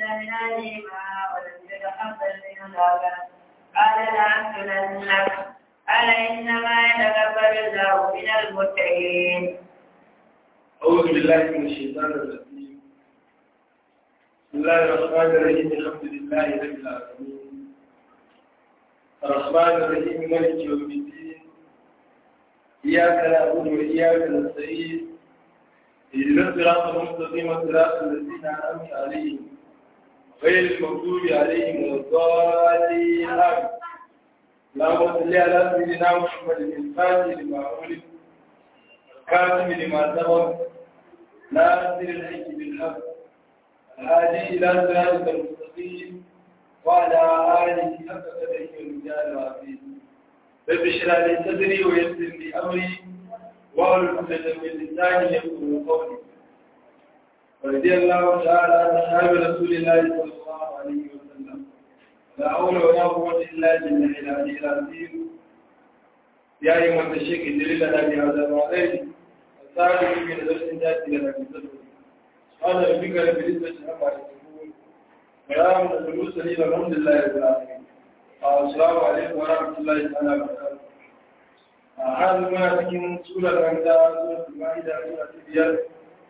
من أهلهما ولم يتقبل منهما قال لأقتلنك قال إنما يتقبل الله من المتقين. أعوذ بالله من الشيطان الرجيم. بسم الله الرحمن الرحيم. الحمد لله رب العالمين الرحمن الرحيم مالك يوم الدين إياك نعبد وإياك نستعين اهدنا الصراط المستقيم صراط الذين أنعمت عليهم غير المغضوب عليهم ولا الضالين آمين. اللهم صل على سيدنا محمد الفاتح لما أغلق الكاتب لما سبق ناصر الحق بالحق الهادي إلى صراط المستقيم وعلى آله حق قدره والمجال العظيم. رب اشرح لي صدري ويسر لي أمري واحلل عقدة من لساني يفقهوا قولي. ورضي الله تعالى عن أصحاب رسول الله صلى الله عليه وسلم لا حول ولا قوة إلا بالله العلي العظيم. يا أيها الشيخ ادل لنا بهذا الوعد الصالح من درس ذاتي لنا في صدره. سبحان ربك رب العزة عما يصفون وسلام على المرسلين والحمد لله رب العالمين. السلام عليكم ورحمة الله تعالى وبركاته. هذا ما تكون سورة الأنبياء سورة المائدة سورة البيان.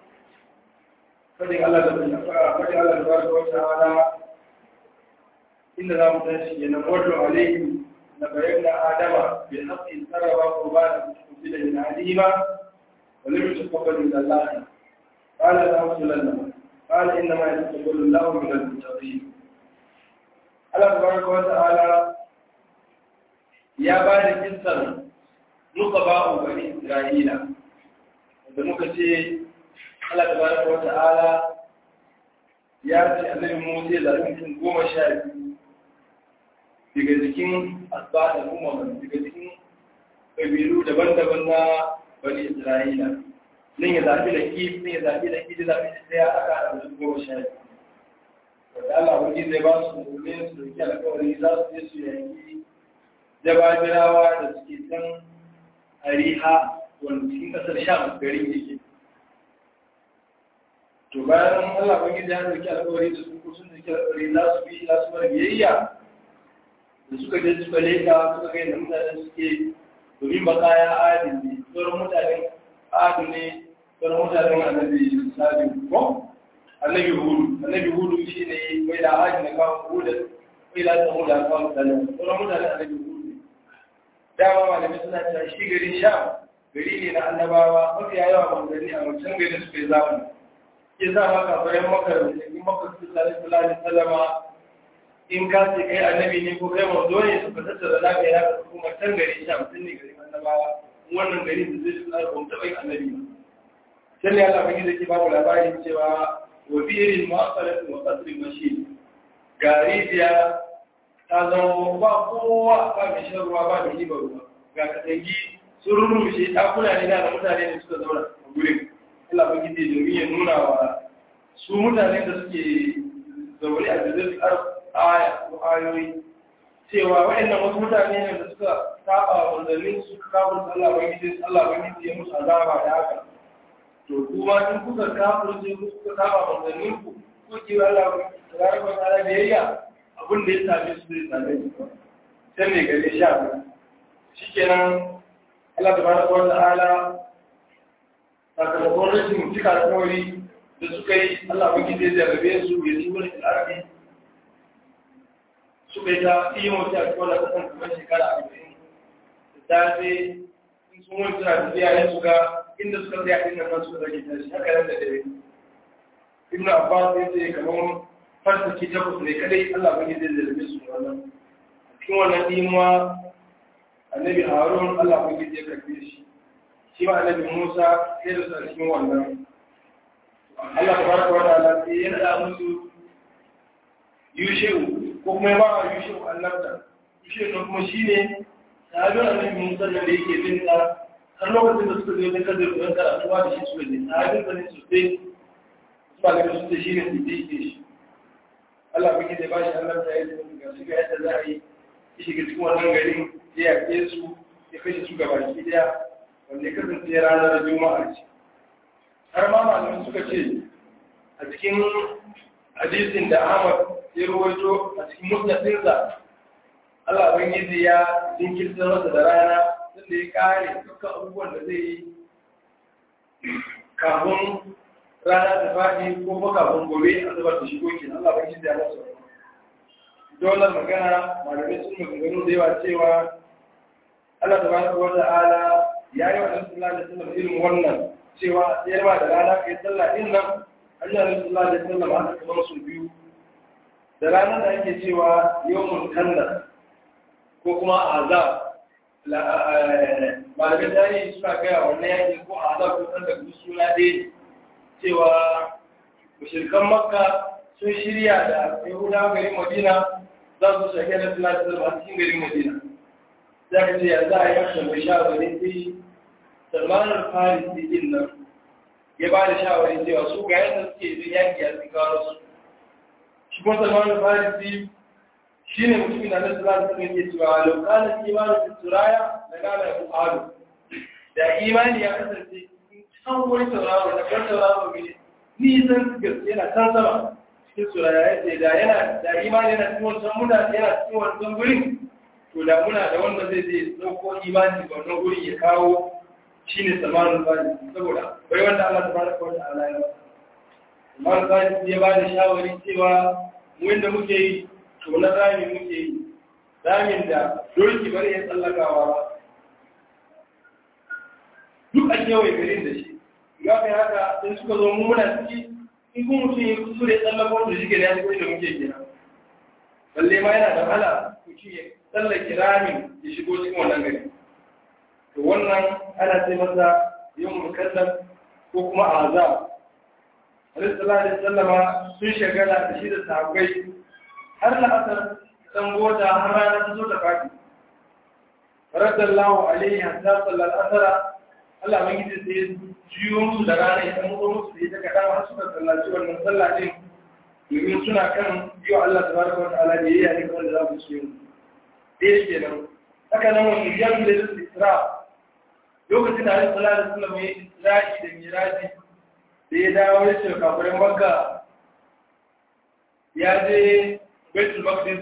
فدي الله تبارك وتعالى إننا متنشئين نمر عليهم نبينا آدم بالحق سروا قربانا مستقبلا من عليهما ولم يتقبل من الله قال لا رسول قال إنما يتقبل الله من المتقين. الله تبارك وتعالى يا بعد قصة نقباء بني إسرائيل da muka ce Allah tabaraka wa ta'ala ya ce annabi Musa da mutum 12 daga cikin asbata kuma daga cikin kabilu daban-daban na bani Isra'ila nan ya zafi da kif ne ya zafi da kif da zafi da sai aka haɗa su 12 wanda Allah wani zai ba su domin su dauki alƙawari za su je su yanki jababirawa da suke can Ariha wanda cikin ƙasar Sham garin yake. To bayan Allah wani ya dauki alƙawari da su ko sun dauki alƙawari za su bi za su bar biyayya da suka je suka leka suka ga yadda mutane suke domin bakaya adin ne sauran mutanen adin ne sauran mutanen annabi sabi ko annabi hudu shi ne mai da adin da kawo hudu mai da samu da kawo mutane sauran mutanen annabi hudu dama malamai suna cewa shi garin sham gari ne na annabawa mafiya yawa manzanni a wancan gari suka yi zamani ke sa maka bayan makarar in maka su sallallahu alaihi wasallama in ka ce kai annabi ne ko kai manzo ne su fita da zaka yi haka kuma can gari sha mutun ne gari annabawa wannan gari da zai tsara ko tabai annabi ba sai ne Allah bai zaki babu labarin cewa wa bi'rin mu'assalat wa qasrin mashid garidiya ta zama ba kowa ba mai shan ruwa ba mai riba ruwa ga katangi sun rurrushe dakuna ne da mutane ne suka zauna a gurin Allah bai zai domin ya nuna wa su mutanen da suke zaune a jazir aya ko ayoyi cewa waɗannan wasu mutane ne da suka saba wanzannin su kafin Allah wani ya musu azaba da haka to kuma in kuka kafin sai kuka saba wanzannin ku ko ki Allah tabaraka wa ta'ala biyayya abin da ya same su zai same ku sai ne gare sha shikenan Allah tabaraka wa ta'ala sakamakon rashin cika alƙawari da suka yi Allah wani zai jarrabe su ya ci wani al'arabi suka yi ta iya mutu a cikin wani kasan kamar shekara 40 da ta ce sun wani suna tafiya ya suka inda suka tsaye a inda nan suka zage tashi haka nan da dare ibn abbas ya ce kamar farsaci takwas ne kadai Allah wani zai zarbe su wannan cikin wannan imuwa annabi harun Allah wani zai karbe shi ma annabi musa sai da su a cikin wannan Allah tabaraka wa ta'ala sai ya nada musu yushe'u ko kuma ba a yushe annabta yushe ne kuma shine sahabin annabi Musa da yake bin sa har lokacin da suka zo da kadir don karatuwa da shi suka je sahabin sa ne sosai ba ga su da shi ne su je shi Allah bai da bashi annabta ya ce ga su ga yadda za a yi shi ga cikin wannan garin ya yake su ya kashe su gaba ki daya wanda ya kasance ranar Juma'a ce har ma malamin suka ce a cikin hadisin da Ahmad ya rawaito a cikin musnadinsa Allah ubangiji ya jinkirta masa da rana tunda ya kare dukkan abubuwan da zai yi kafin rana ta faɗi ko kuma kafin gobe a zubar da shigo ke Allah ubangiji ya masa dole magana malamai sun maganganu da yawa cewa Allah tabaraka wa ta'ala ya yi wa Annabi sallallahu alaihi wasallam irin wannan cewa sai ma da rana kai sallah din nan Annabi sallallahu alaihi wasallam aka kamar su biyu da ranar da ake cewa yawmul kandar ko kuma azab malamai tarihi suna gaya wannan yakin ko azab ko kandar duk suna ɗaya cewa mushrikan makka sun shirya da yahudawa garin madina za su shage da sallallahu alaihi wasallam a cikin garin madina za ka ce ya za a yi masa mai shawarin sai Salman al-Farisi din nan ya ba da shawarin cewa su ga yadda suke yin yaki a cikin kawo su shi kuma Salman al-Farisi shi ne mutumin da nasu za su ke cewa laukanin imanin da turaya da gana ya fu'adu da imani ya kasance can wani sauraro da kan sauraro mai nisan gaske yana can sama cikin turaya ya ce da yana da imani yana cikin wancan muna yana cikin wancan gurin to da muna da wanda zai zai dauko imani ga wannan gurin ya kawo shi ne Salman al-Farisi saboda bai wanda Allah tabaraka wa ta'ala ya masa Salman al-Farisi ya ba da shawari cewa mu inda muke yi to na rami muke yi ramin da doki bari ya tsallakawa ba duk a kewaye garin da shi ya kai haka in suka zo mu muna ciki in kuma mutum ya kusur ya tsallaka da shi ke da ya da muke gina balle ma yana da wahala mutum ya tsallake ramin ya shigo cikin wannan gari to wannan ana sai masa yin mukallam ko kuma azab Alaihi sallallahu alaihi wasallama sun shagala da shi da sahabbai har la'asar san goda har rana ta zo da fadi radallahu alaihi hatta sallal asara Allah mai gidi sai jiyo musu da rana ya san musu da ita kadan har suka sallaci wannan sallah din domin suna kan yiwa Allah tabaraka wa ta'ala da yayi ne wanda za su yi dai kenan haka nan wannan yan da Isra lokacin da Allah sallallahu alaihi wasallam ya Isra'i da Miraji da ya dawo ya ce kafirin Makka ya je Baitul Maqdis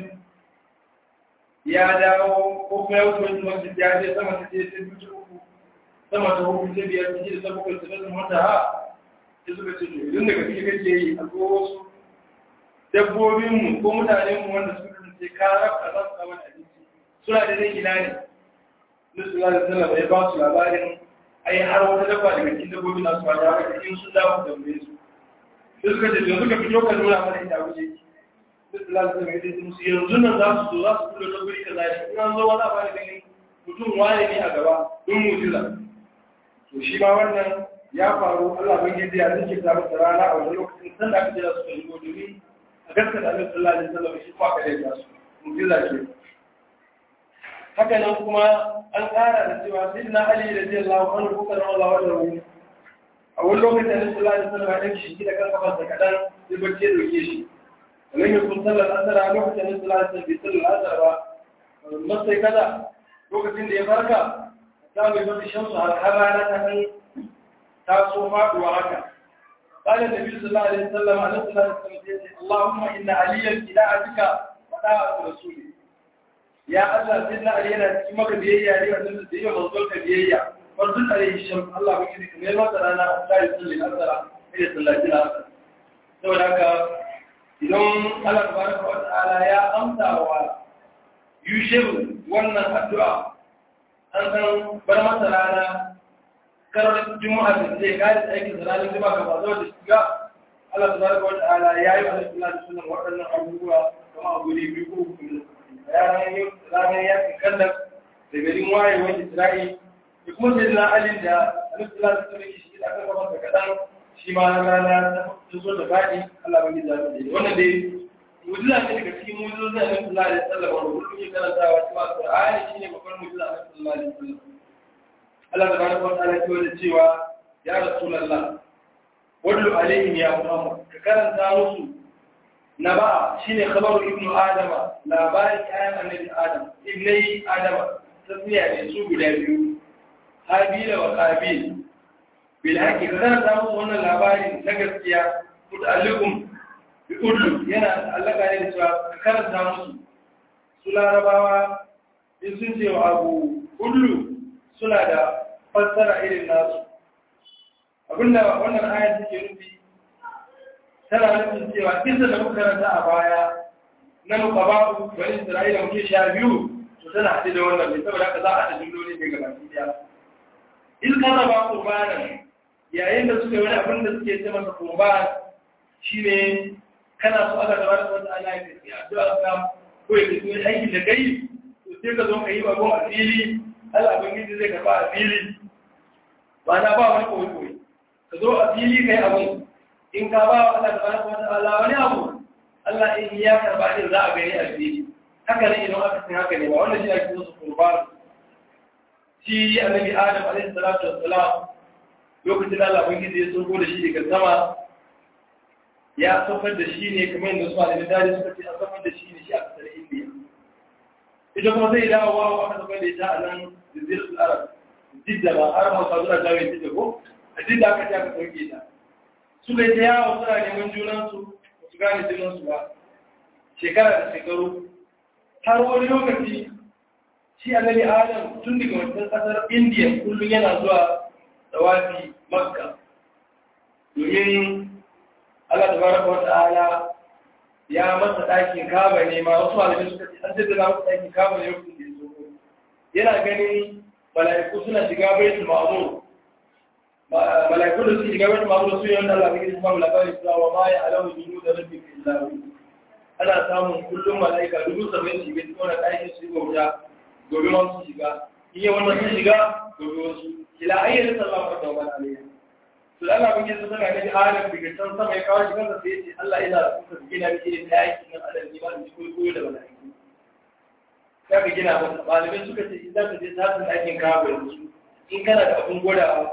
ya dawo ko kuma ya wuce Baitul Maqdis ya je sama ta ce sai uku sama ta uku sai biyar ta ce da bakwai ta zama mata ha sai suka ce to idan daga cikin kake yi a ko wasu dabbobinmu ko mutanenmu wanda suka kasance karar a za su samun abinci suna da zai ina ne Nusullah da Sallama ya ba su labarin ai har wata dabba daga cikin dabbobi na su wata haka in sun dawo da mai su sai suka ce yanzu ka fito ka nuna mana inda wuce Nusullah da Sallama ya ce musu yanzu nan za su zo za su kula da guri kaza ne in an zo wani abu da ganin mutum wane ne a gaba don mujiza to shi ma wannan ya faru Allah ban yadda ya zike ta masa rana a wani lokacin sanda aka jira su ka shigo domin a gaskata Annabi sallallahu alaihi wasallam shi kuma kare ya su mujiza ce haka nan kuma an ƙara da cewa sayyidina Ali radiyallahu anhu ko karama Allah wa a wani lokacin Annabi sallallahu alaihi wasallam ya shi da kan kafarsa kadan sai bacci ya doke shi wannan ya kun sallar asar a lokacin Annabi sallallahu alaihi wasallam bai sallar asar ba masai kaza lokacin da ya farka ta mai mafi shamsu har rana ta kan taso faduwa haka قال النبي صلى الله عليه وسلم عليه الصلاة والسلام اللهم إن عليا إلهك وطاعة رسولي يا الله سيدنا علينا كما بيئة عليه وسلم ديما منظورك بيئة منظور عليه الشمس الله بكذلك ميل وطرانا لا يصلي الأسرى إلى صلى الله عليه وسلم سوى لك إذن الله تبارك وتعالى يا أمسى ويشير وانا الدعاء أنت برمى صلانا karar juma'a da zai kai aikin zalamin juma'a ga bazo da shiga Allah tabaraka wa ta'ala yayi wa sallallahu alaihi wasallam wadannan abubuwa kuma a guri biyu ko kuma ranar yakin kallon da garin wayewar Isra'i da kuma sai na Ali da Allah sallallahu alaihi wasallam shi da aka gaba kadan shi ma rana ta zo da fadi Allah bai da shi wannan dai mu'jiza ne daga cikin mu'jizozin Allah sallallahu alaihi wasallam wanda kullum ke karantawa cewa Qur'ani shine babban mu'jiza Allah sallallahu alaihi wasallam Allah tabaraka wa ta'ala ce da cewa ya Rasulullah wadlu alaihim ya Muhammad ka karanta musu naba shine khabaru ibnu adama labarin ayan annabi adam ibnai adama tasmiya ne su guda biyu habila wa qabil bil haqi ka karanta musu wannan labarin na gaskiya muta'alliqum bi ullu yana allaka ne da cewa ka karanta musu su larabawa in sun ce wa abu ullu suna da fassara irin nasu abinda wannan ayar take nufi tana nufin cewa kisa da muka karanta a baya na mukababu bani Isra'ila muke sha biyu to tana haɗe da wannan ne saboda haka za a haɗa jumloli ne gaba ɗaya in ka raba qurbanan yayin da suka yi wani abin da suke ce masa qurban shine kana so aka tabbata wata ana yi addu'a ka ko ya yi aikin da kai to sai ka zo ka yi babban a fili Allah ubangiji zai karba a fili ba na ba wani koyi ka zo a fili kai abin in ka ba wa Allah tabaraka wa ta'ala wani abu Allah in ya karba din za a gani a fili haka ne idan aka san haka ne ba wannan shi ake so qurban shi annabi Adam alaihi salatu wassalam lokacin da Allah ubangiji ya sauko da shi daga sama ya saukar da shi ne kamar yadda su malamin dare suka ce an saukar da shi ne shi a kasar Indiya ita kuma zai dawo wa aka saukar da ita a nan jaziratul Arab Jidda ba har Hausa zuwa Jawa Jidda ko a Jidda aka ce aka sauke ta suka yi ta yawo suna neman junansu ba su gane junansu ba shekara da shekaru har wani lokaci shi annabi Adam tun daga wancan kasar Indiya kullum yana zuwa tawafi Makka domin Allah tabaraka wa ta'ala ya masa ɗakin Kaaba ne ma wasu malamai suka ce an jaddada masa ɗakin Kaaba ne lokacin da ya zo yana ganin mala'iku suna shiga Baitul Ma'mur mala'iku da suke shiga Baitul Ma'mur su yi wanda Allah ya ba mu labarin cewa wa ma ya alamu jinu da rabbika illa hu ana samun kullum mala'ika 70 shiga cikin wannan ɗakin su yi bauta gobe ma su shiga in yi wannan sun shiga gobe wasu ila ayyana sallallahu alaihi wa sallam to Allah bin yasa tana gani Adam daga can sama ya kawo shi kansa sai ya ce Allah ina da kuka gina miki irin ɗakin nan Adam ne ba in ji koyo da mala'iku sai ka gina masa malamai suka ce idan ka je tsarin ɗakin Kaaba yanzu in kana da abin gwadawa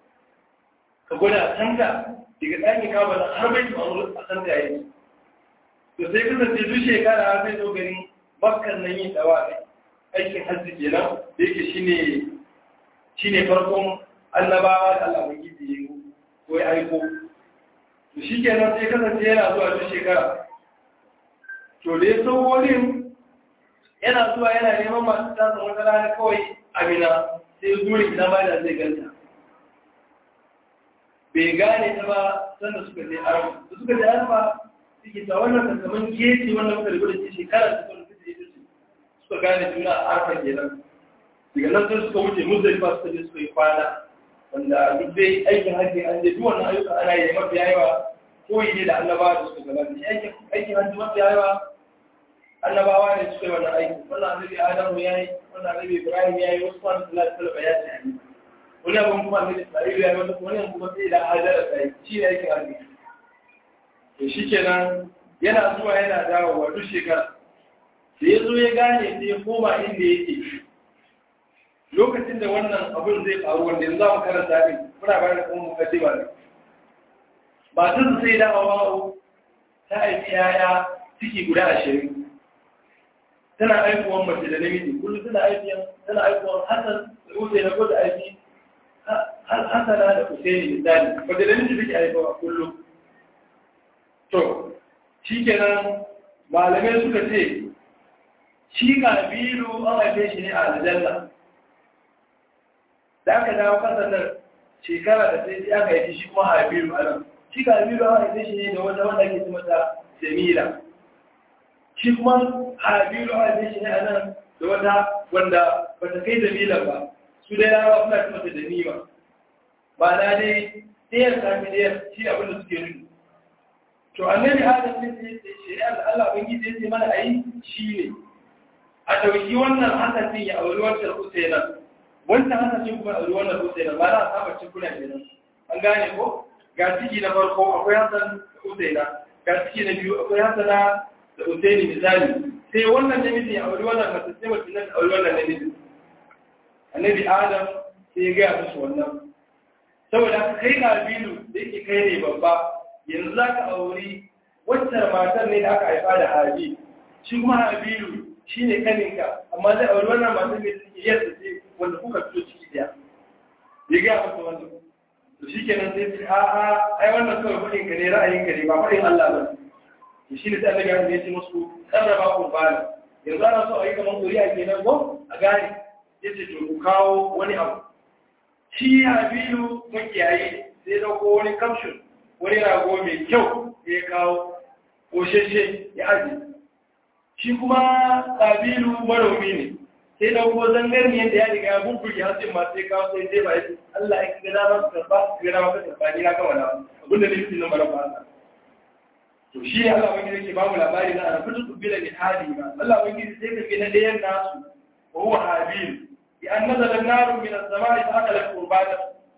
ka gwada canka daga ɗakin Kaaba na har bai tumamu a san da yayi to sai kasance duk shekara har zai zo garin Makkan nan yin dawa aikin hajji kenan da yake shine farkon annabawa da Allah bai yi ko ya aiko to shi kenan sai kasance yana zuwa duk shekara to da ya sau wurin yana zuwa yana neman masu tasa wata rana kawai amina sai zuwa ina ba da zai ganta bai gane ta ba sanda suka je arba da suka je arba suke ta wannan kankamin gefe wannan muka rigo da ce shekara ta kwanci da ita ce suka gane juna a arfa kenan daga nan sai suka wuce muzdalifa suka je suka yi kwana wanda duk dai aikin hajji an je duk wannan ayyuka ana yi mafi yawa koyi ne da annabawa da suka gabata shi aikin hajji mafi yawa annabawa ne suka yi wannan aiki wannan annabi Adamu ya yi wannan annabi Ibrahim ya yi wasu wani salatu salaba ya ce ani wani abin kuma annabi Isma'il ya yi wani kuma sai da Hajara ta yi shi ne aikin hajji to shi kenan yana zuwa yana dawowa duk shekara sai ya zo ya gane sai ya koma inda yake lokacin da wannan abin zai faru wanda yanzu za mu karanta ne muna bayar da kuma mukaddima ne ba ta sai da hawa ta aiki yaya ciki guda 20 tana aikuwan mace da namiji kullum tana aikuwan Hassan da Usaini ko da aiki Hassana da Usaini misali mace da namiji take aikuwa kullum to shikenan malamai suka ce shi Kabilu an haife shi ne a aljanna da aka dawo kasar nan shekara da sai aka yi shi kuma Habiru a nan shi Habiru an haife shi ne da wanda ke mata Samira shi kuma Habiru an haife shi ne a nan da wata wanda ba ta kai Jamila ba su dai yawa suna mata da nima ba na dai ɗayar kafin ɗayar shi abin da suke nufi to annabi Adam ne sai shari'ar da Allah ban gidi sai mana ayi shi ne a dauki wannan hasasin ya auri wancan Usaina wannan hasasin kuma auri wannan Usaina ba za a saba cikuna kenan an gane ko ga ciki na farko akwai Hassan da Usaina ga ciki na biyu akwai Hassana da Usaini misali sai wannan namiji ya auri wannan mace sai mace nan auri wannan namiji annabi Adam sai ya ga musu wannan saboda kai Kabilu da yake kai ne babba yanzu za ka auri waccan matar ne da aka haifa da Habi shi kuma Habilu shi ne kaninka amma zai auri wannan matar ne suke yadda ce wanda kuka fito ciki daya ya gaya masa wannan to shi kenan sai ce a'a ai wannan kawai faɗinka ne ra'ayinka ne ba faɗin Allah ba shi ne sai Allah ya ce musu karraba qurbana yanzu ana so a yi kaman kuriya kenan ko a gane yace to ku kawo wani abu shi Habilu makiyayi sai dauko wani kamshin wani rago mai kyau ya kawo kosheshe ya aje shi kuma Habilu manomi ne sai dauko zangarniyar da ya riga ya bubbuge hatsin masu ya kawo sai ba ya Allah ya kira ba su karba kira ba su karba ni na gama da abinda ne fi nan mara ba to shi Allah wani yake ba mu labari na arafatu kubila min hadi ba Allah wani sai ka ga na dayan nasu wa huwa Habil bi an nazala an-nar min as-sama'i fa akala qurbana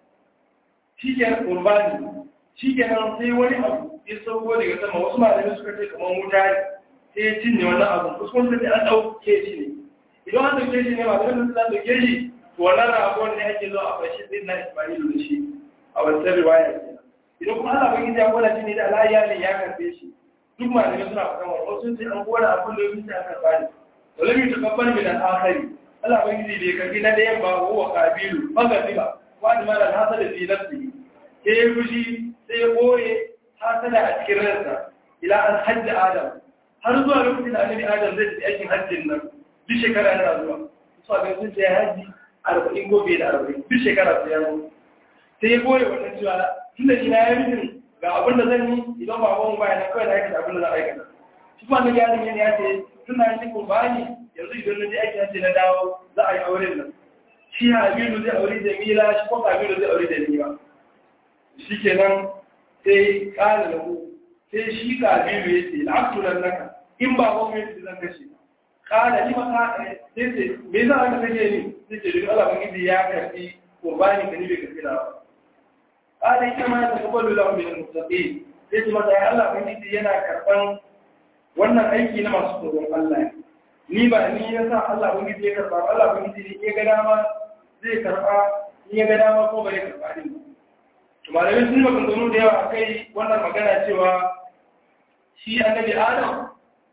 shi ke qurbani shi ke nan sai wani abu ya sauko daga sama wasu malamai suka ce kamar wuta sai ya cinye wannan abu wasu kuma sai an dauke shi ne idan an dauke shi ne malamai sun dauke shi to wannan ragon ne ake zo a fashi din na Isma'ilu da shi a wannan riwaya ce idan kuma Allah bai ya gwada shi ne da Allah ne ya karbe shi duk malamai suna faɗan wannan wasu sai an gwada abin da yake aka karba ne wala mi takabbal min al-akhari Allah bai bai karbi na dayan ba huwa qabilu magadiba wa da mala hasad fi nafsihi sai ya fushi sai ya boye hasada a cikin ransa ila an hajji Adam har zuwa lokacin da Annabi Adam zai tafi aikin hajjin nan duk shekara yana zuwa su abin sun ce haji 40 gobe da 40 duk shekara sai ya zo sai ya boye wannan cewa tunda ina ya rufin ga abin da zan yi idan ba wani bayan na kawai na aikata abin da zan aikata shi kuma na gyarin yana ya ce tun na shi kurbani yanzu idan na je aiki na ce na dawo za a yi auren nan shi Habilu zai aure Jamila shi kuma Habilu zai aure Jamila shi kenan sai kala da ku sai shi Habilu ya ce la'abtulan naka in ba wani mai zan kashe kala ni maka sai ce me za a kashe ni sai ce duk Allah bangiji ya karbi kurbani ka ni bai karbi na ba kada ita ma ta kabalu lahu min al-muttaqin sai kuma sai Allah bangiji yana karban wannan aiki na masu tsoron Allah ni ba ni yasa Allah bangiji ya karba Allah bangiji ne ya ga dama zai karba ni ya ga dama ko bare karba din to malamin sun maganganu da yawa akai wannan magana cewa shi annabi Adam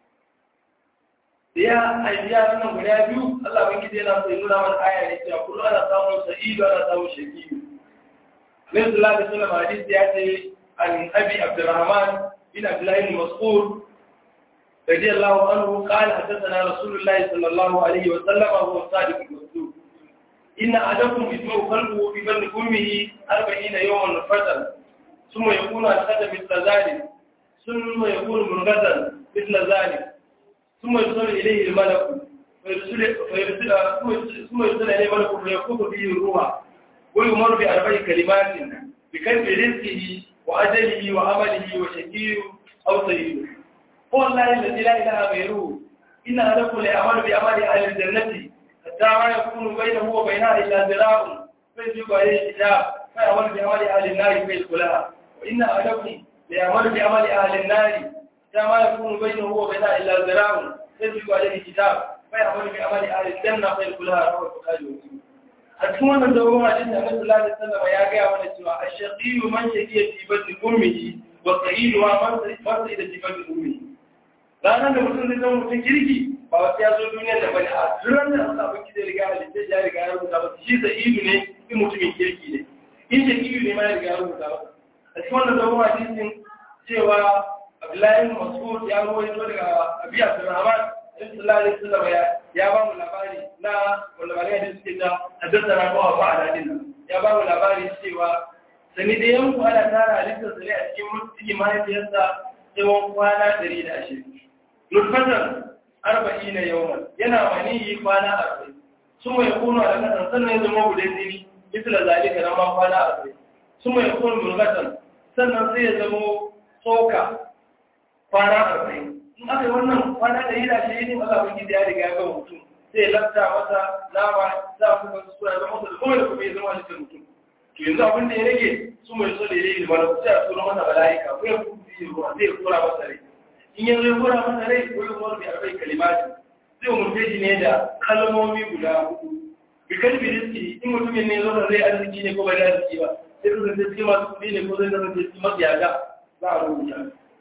da ya haifi yaran nan guda biyu Allah bangiji yana so ya nuna mana aya ne cewa kullu ana samun sa'idu ana samun shaqiyu Nabi sallallahu alaihi wasallam hadisi ya ce an Abi Abdurrahman bin Abdullah bin Mas'ud radiyallahu anhu qala hadathana Rasulullah sallallahu alaihi wasallam huwa sadiq al-masduq inna adakum yajma'u qalbuhu fi batni ummihi 40 yawman nufatan thumma yakunu al-qadam mithla dhalik thumma yakunu munghazan mithla dhalik thumma yursalu ilayhi al-malak ثم يرسل إليه ملك فيكتب فيه الروح ويؤمر بأربع كلمات بكتب رزقه وأجله وعمله وشقي أو سعيد هو الله الذي لا إله غيره إن أحدكم ليعمل بأعمال أهل الجنة حتى ما يكون بينه وبينها إلا ذراع فيسبق عليه الكتاب فيعمل بأعمال أهل النار فيدخلها وإن أحدكم ليعمل بأعمال أهل النار حتى ما يكون بينه وبينها إلا ذراع فيسبق عليه الكتاب فيعمل بأعمال أهل الجنة فيدخلها رواه البخاري ومسلم a cikin wannan dogon hadisi Annabi sallallahu alaihi wasallam ya ga mana cewa ash-shaqiyyu man shaqiya fi batni ummihi wa sa'idu man sa'ida fi batni ummihi ranar da mutum zai zama mutum kirki ba wata ya zo duniyar da bane a duran da Allah baki da riga halitta ya riga ya rubuta ba shi sa'idu ne in mutumin kirki ne in shaqiyu ne ma ya riga ya rubuta ba a cikin wannan dogon hadisin cewa Abdullahi bin Mas'ud ya rawaito daga Abi Abdurrahman sallallahu alaihi wasallam ya ba mu labari na wanda malai da suke ta haddasa ko ba a dadin ya ba mu labari cewa sani da yanku ana tara halittar sa ne a cikin mutum mahaifiyarsa tsawon kwana 120 nutfatan 40 yawman yana maniyi kwana 40 sun mai kuno a kasan sannan zama gudan jini misala zalika na ma kwana 40 sun mai kuno mulgatan sannan sai ya zama tsoka kwana 40 in aka yi wannan kwana da yi da shi ne maza kun gida ya riga ya ga mutum sai lafta masa nama za a kuma su suna zama da kuma da kuma ya zama da mutum to yanzu abin da ya rage su mai so da ya yi mana kusa a tsoron masa bala'ika ko ya kuma yi ruwa zai kura masa rai in yanzu ya kura masa rai ko ya kura da arbai kalimati zai umurce shi ne da kalmomi guda hudu bi kalbi riski in mutumin ne zo da zai arziki ne ko ba da arziki ba sai su zai cikin masu kuɗi ne ko zai zama cikin masu yaga za a rubuta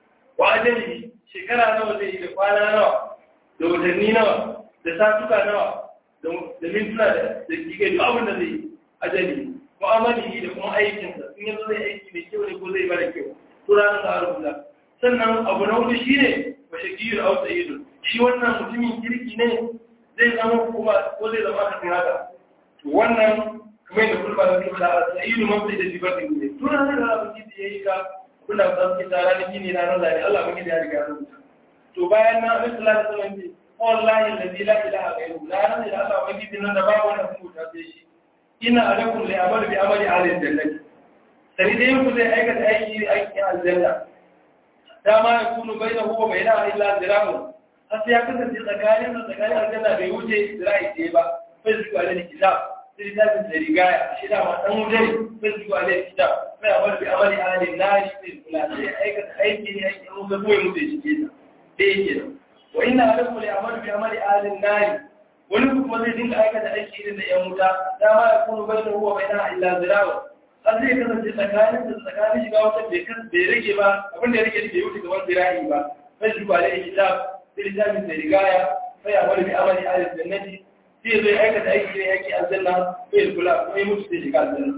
wa ajali shekara nawa zai yi da kwana nawa da watanni nawa da satuka nawa da mintuna da kike duk abin da zai yi ajali mu'amali da kuma aikinsa in yanzu zai aiki mai kyau ne ko zai mara kyau to ranar da rubuta sannan abu na hudu shine wa shaqiyun aw sa'idun shi wannan mutumin kirki ne zai zama kuma ko zai zama kan haka to wannan kamar da kulba da kuma sa'idu man sai da sifatin ne to nan da Allah kiji yayi ka kuna san ki tara ne ne na nan da Allah kiji ya riga ya rubuta to bayan na Allah sallallahu alaihi wasallam ce wallahi alladhi la ilaha ghayruhu la ilaha illa Allah kiji nan da babu wanda kuma ta sai shi ina alaikum li amali bi amali ahli jannati sai dai ku zai aikata aiki aljanna dama ya kunu bainahu wa bainaha illa ziramun har sai ya kasance tsakanin aljanna bai wuce zira'i ce ba sai su ga da kitab sai da ta rigaya shi da ma dan wuce sai su ga da kitab sai amali bi amali ahli nari sai kula sai aikata aiki ne aiki an ga koyi mutai shi ke da yake da wa inna alaikum li amali bi amali ahli nari wani kuma zai dinga aikata aiki irin da yan wuta dama ya kunu bainahu wa bainaha illa zira'un har zai kasance tsakanin shiga wata bai rage ba abinda ya rage da bai wuce gaban zira'i ba sai su kwale kitab sai littafin da rigaya sai a wani bi amali a jannati sai zai aikata aiki ne yake aljanna sai kula ko ya mutu sai shiga aljanna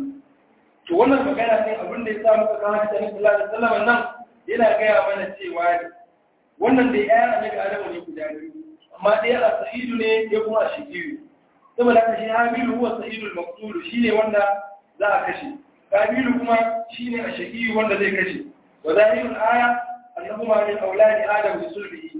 to wannan magana ne abinda ya sa muka kawo hadisi sallallahu alaihi wasallam nan yana gaya mana cewa wannan da ya annabi Adamu ne guda biyu amma ɗaya a sa'idu ne ya kuma a shigiyu saboda haka shi Habilu huwa sa'idul maqtul shine wanda za a kashe Kabilu kuma shine a shaqiyu wanda zai kashe wa zahirul aya annahuma min auladi adam bi sulbihi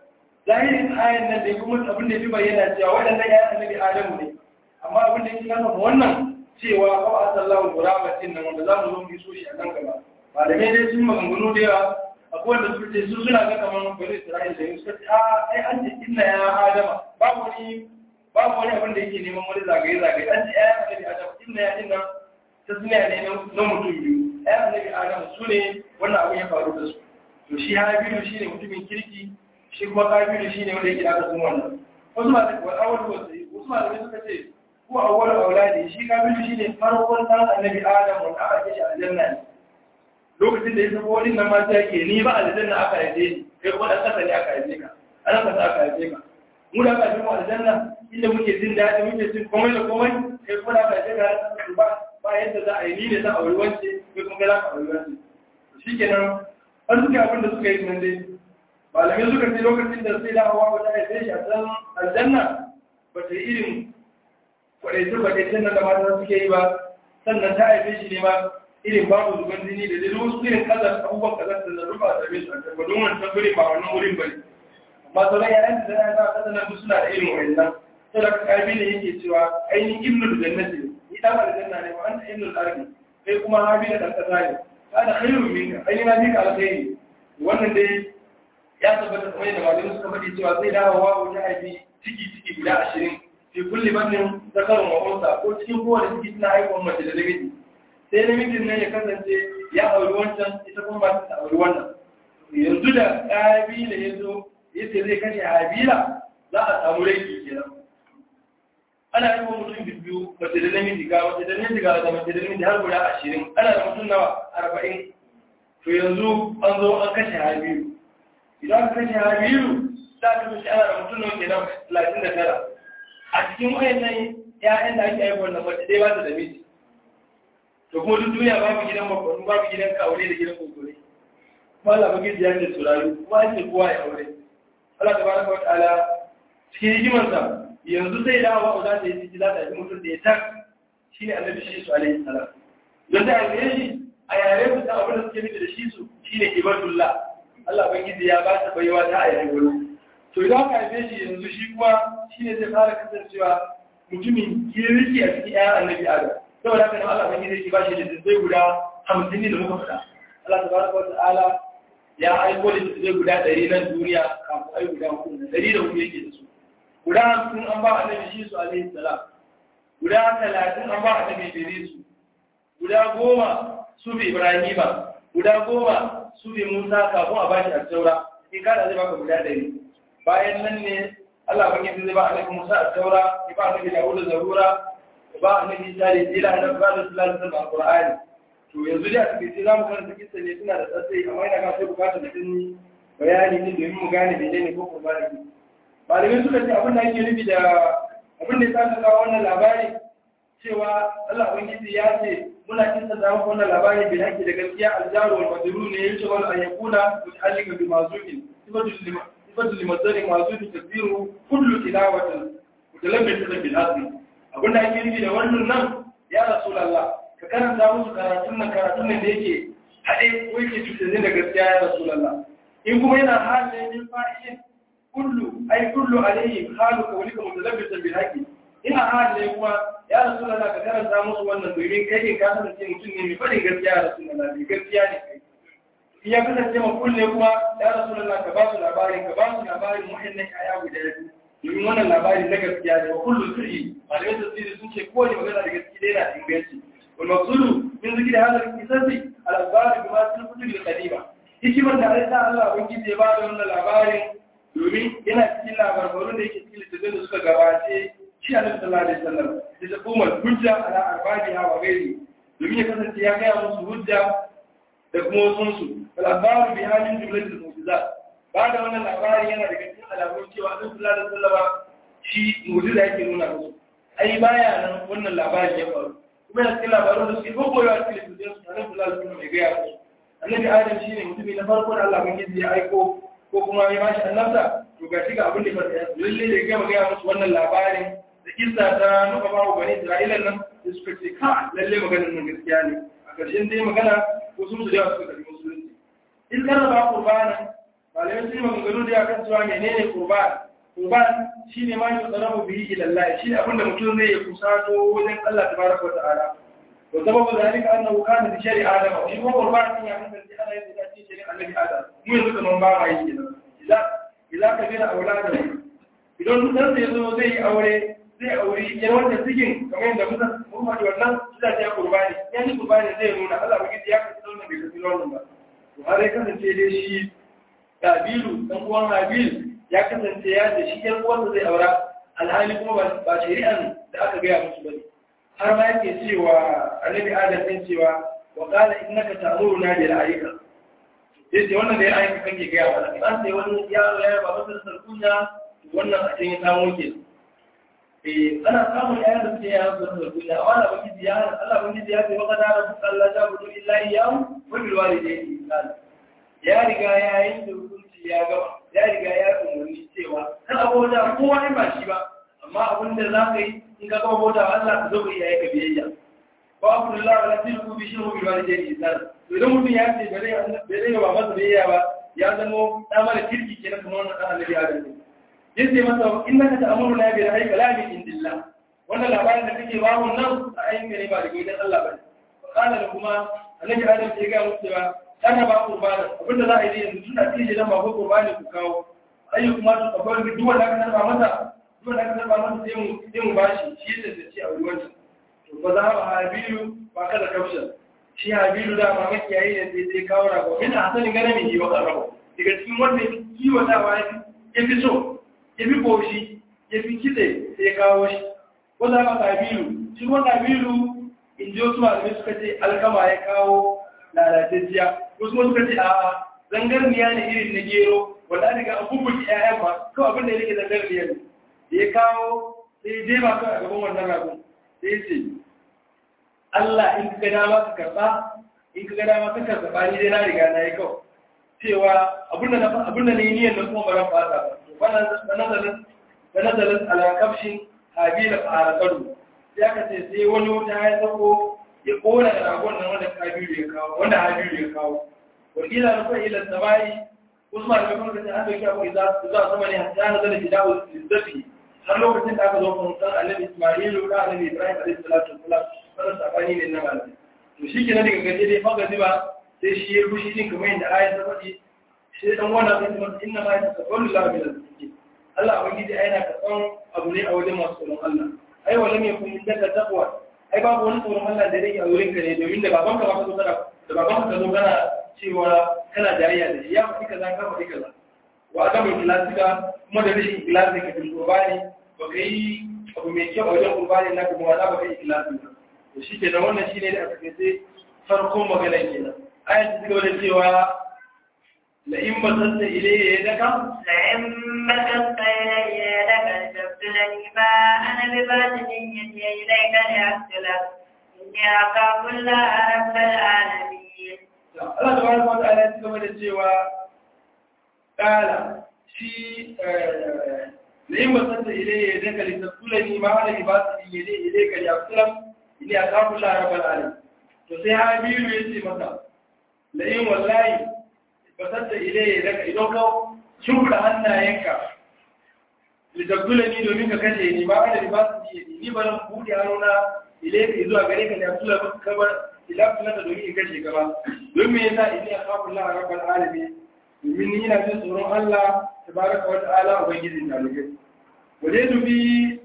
zahirin ayan nan da kuma abin da ya bayyana cewa wadannan ya annabi adamu ne amma abin da yake nuna wannan cewa fa sallahu qurabatin nan wanda zamu zo mu so shi a nan gaba malamai dai sun maganganu da yawa akwai wanda suka ce su suna ga kamar bani Isra'ila da suka ce ai an ce inna ya adama babu wani abin da yake neman wani zagaye an ce ya annabi adam inna ya dinnan ta suna ne na mutum biyu ɗaya annabi adamu su ne wannan abin ya faru da su to shi habilu shi ne mutumin kirki shi kuma kabilu shi ne wanda yake aka sun wannan wasu ma da awal wasu ma da suka ce ko awwal auladi shi kabilu shi ne farkon dan annabi adamu wanda aka kashe aljanna ne lokacin da ya sabo wani nan ma sai yake ni ba aljanna aka haife ni kai kuma dan kasa ne aka haife ka an kasa aka haife ka mu da aka haife mu aljanna inda muke jin daɗi muke jin komai da komai kai kuma da aka haife ka ba yadda za a yi ni ne za a wuri wance ko kuma za ka wuri wance shi kenan har suka abin da suka yi nan dai malamai suka ce lokacin da sai da hawa ba ta haife shi a san aljanna ba ta yi irin kwaɗaice nan da mata suke yi ba sannan ta haife shi ne ma irin babu zuban jini da dai wasu irin kazar abubuwan kazar da rufa a same su a tabbatun wancan wurin ba wannan wurin ba ne amma sauran yayan da ya ta kasa nan suna da irin wayannan sai da kabi ne yake cewa ainihin ibnul jannati ni dan aljanna ne wa anta ibnul ardi kai kuma habi da kasa ne kana khairun minka ai na bika alkhairi wannan dai ya tabbata kamar da malamin suka faɗi cewa sai dawowa wajen haifi ciki guda 20 fi kulli bannin zakarun wa unsa ko cikin kowane ciki suna haihuwar mace da namiji sai namijin nan ya kasance ya auri wancan ita kuma ba ta auri wannan yanzu da kabila ya zo yace zai kashe habila za a samu rai kenan ana yi wa mutum biyu mace da namiji ga mace da namiji ga da mace da namiji har guda 20 ana da mutum nawa 40 to yanzu an zo an kashe habilu idan aka kashe habilu za ka kashe ana da mutum nawa kenan 39 a cikin wayannan ƴaƴan da ake haihuwa na mace dai ba ta da miji to kuma duk duniya babu gidan makwanu babu gidan kawure da gidan kokore kuma Allah ba gidan da turaru kuma ake kowa ya aure Allah tabaraka wa ta'ala cikin hikimarsa yanzu sai dawo za ta yi ciki za ta yi mutum da ya tak shi ne annabi shi su alaihi salam don da alaihi shi a yare su ta abin da suke nufi da shi su shi ne ibadullah Allah bangiji ya ba ta baiwa ta a yare wani to idan ka haife shi yanzu shi kuma shi ne zai fara kasancewa mutumin kirki a cikin ƴaƴan annabi adam saboda haka nan Allah bangiji zai ba shi da zai guda 50 ne da muka faɗa Allah tabaraka wa ta'ala ya aiko da zai guda 100 nan duniya kafin ai guda 100 da yake da su guda 50 an ba annabi shi su alaihi salam guda 30 an ba annabi Idrisu guda 10 su bi Ibrahima guda 10 su bi Musa kafin a bashi at-Taura in kada zai baka guda 100 bayan nan ne Allah ban yi zai ba annabi Musa at-Taura ya ba annabi Dawud Zabura ya ba annabi Isa Injila da Qur'ani sallallahu alaihi wasallam Qur'ani to yanzu da ake ce zamu karanta kissa ne suna da tsatsai amma ina ga sai bukatar da din bayani din domin mu gane menene ko Qur'ani malamai suka ce abin da ake nufi da abin da ya sa kawo wannan labari cewa Allah ubangiji ya ce muna kinsa da wannan labari bi haƙi da gaskiya aljaru wal madrun ne yace wal ayakuna mutallika bi mazuqin sifatu limazarin masu da tafiru kullu tilawatin mutalabbata bil asli abinda ake nufi da wannan nan ya rasulullah ka karanta musu karatun nan da yake haɗe ko yake cutar da gaskiya ya rasulullah in kuma yana halin yin fa'ishin kullu alayhi halu kawlika mutalabbatan bil haqi ina halin kuma ya rasulullah ka karanta musu wannan domin kai in ka kasance mutum ne mai faɗin gaskiya ya rasulullah mai gaskiya ne kai in ya kasance ma kulle kuma ya rasulullah ka ba su labarin mu'annan aya guda biyu domin wannan labari na gaskiya ne wa kullu sirri malamai tafsiri sun ce kowane magana da gaskiya yana da inganci wal maqsudu min zikri hadha al-qisasi al-akhbar bima fil kutub al-qadima hikimar da Allah ubangiji ya ba da wannan labarin domin yana cikin labarbarun da yake cikin littattafan da suka gabace shi Annabi sallallahu alaihi wasallam da ta kuma hujja ala arbabiha wa ghairi domin ya kasance ya kai musu hujja da kuma wasunsu al-akhbar bi halin jumlatul mu'jizat ba da wannan labari yana daga cikin alamun cewa Annabi sallallahu alaihi wasallam shi mu'jiza yake nuna musu ai baya nan wannan labari ya faru kuma yana cikin labarun da suke kokowa cikin littattafan su Annabi sallallahu alaihi wasallam ya ga ya Annabi Adam shine mutumi na farko da Allah ubangiji ya aiko ko kuma ya bashi annabta to ga shiga abin da ya faɗa lalle da ya gama ga musu wannan labarin da kissa ta nuka bawo bani Isra'ila nan da suka ce ka lalle maganar nan gaskiya ne a ƙarshen dai magana ko sun su da suka karbi musulunci in kana ba qurbana malamai sun maganganu da akan cewa menene qurban shine ma ya tsarabu bihi ila Allah shine abin da mutum zai ya kusato wajen Allah tabaraka wa ta'ala wa sababu zalika annahu kana bi shari'a Adam shi ko qurban ya kasance ana yin da cikin shari'a Annabi Adam mu yanzu kaman ba mai kenan idan ka bira aulada idan dan sai zo zai aure yan wanda cikin kamar yadda muka faɗi wannan suna ta qurbani yani qurbani zai nuna Allah baki ya kasance wannan bai kasance wannan ba to har ya kasance dai shi Habilu dan uwan Habil ya kasance ya da shi yan uwansa zai aura alhali kuma ba shari'an da aka ga musu bane har ma yake cewa Annabi Adam din cewa wa qala innaka ta'muruna bil aika yace wannan da ya aika kake ga yawa an sai wani yaro ya ba masa sarkunya wannan a cikin samu ke ana samun yayin da suke yaran sarkunya amma Allah baki ya ce wa qadara Allah ta budu illa iyyahu wa bil walidayni ihsan ya riga ya yi da hukunci ya gaba ya riga ya umarni cewa kan abota kowa ne ba shi ba amma abin da za ka yi in ka kawo bota Allah ka zo ka yi ka biyayya ba abdullahi wala tilku bi shehu bil walidayni ihsan idan mutum ya ce bare ba masa biyayya ba ya zama da mara kirki kenan kamar wannan annabi Adam yace masa innaka ta'muruna bi ra'ayka la min indillah wannan labarin da kake ba mun nan a ayyuka ne ba daga gidan Allah ba kana da kuma annabi Adam ya ga musu cewa kana ba qurbani abinda za a yi yanzu tunda kike dan ba qurbani ku kawo ayyuka ma su kabar duk wanda aka narba masa sai mu bashi shi da ci a ruwan to ba za ba Habilu ba kada kafshin shi Habilu da ma makiyayi ne sai kawo rago ina hasanin ganin yi wa rago daga cikin wanda kiwatawa ya fi so ya fi boshi ya fi kitse sai ya kawo shi wanda ba Habilu shi wanda Habilu in ji wasu malamai suka ce alkama ya kawo lalatacciya wasu suka ce a zangarniya ne irin na gero wanda daga abubuwan ƴaƴan ba kawai abin da ya rike zangarniya ne da ya kawo sai ya je ba kawai a gaban wannan ragon sai ya ce Allah in ka ga dama ka karɓa in ka ga dama ka karɓa ni dai na riga na yi kawai cewa abin da ne niyyar da kuma baran fata ba nazarin alakafshin habila a harakaru ya ka ce sai wani wuta ya sako ya kona da ragon nan wanda habiru ya kawo wakila na kwa ilan samari wasu malamai kuma kace an dauki abu za su sama ne ya nazara hidawu lizzati har lokacin da aka zo kan san annabi Isma'ilu da annabi Ibrahim alaihi salatu wassalam wannan sabani ne na malamai to shi kenan daga gaje dai faga ziba sai shi ya fushi din kamar yadda ayat ta faɗi sai dan wannan sai kuma inna ma yataqabbalu Allahu min al-muttaqin Allah ubangiji yana karɓan abu ne a wajen masu tsoron Allah ai walam yakun indaka taqwa ai babu wani tsoron Allah da yake a wurin ka ne domin da babanka ba ka zo kana cewa kana jariya da shi ya faɗi kaza ka faɗi kaza wa adamu klasika kuma da rashin ikhlasi ka fil qurbani ba kai abu mai kyau a wajen qurbani na kuma wala ba kai ikhlasi ba to shike da wannan shine da aka ce farkon magana kenan ayat ta gaba da cewa la in basatta ilayya yadaka تبتلني ما أنا بباسط يدي إليك لأقتلك إني أخاف الله رب العالمين. Allah tabaraka wa ta'ala ya gaba da cewa kala shi layin basanta ilayya ya daga littattulani ma ala libasa ilayya ka yakulan ili a kafin larabar alim to sai habiru ya ce masa layin wallahi basanta ilayya ya daga idan ka shimfiɗa hannayenka littattulani domin ka kashe ni ma ala libasa ni ba nan buɗe hannuna ilayya zuwa gare ka yakulan kamar ilafin da domin in kashe ka ba don me yasa ili a kafin larabar alim domin ni yana jin tsoron Allah tabaraka wa ta'ala ubangijin dalibai wajen fi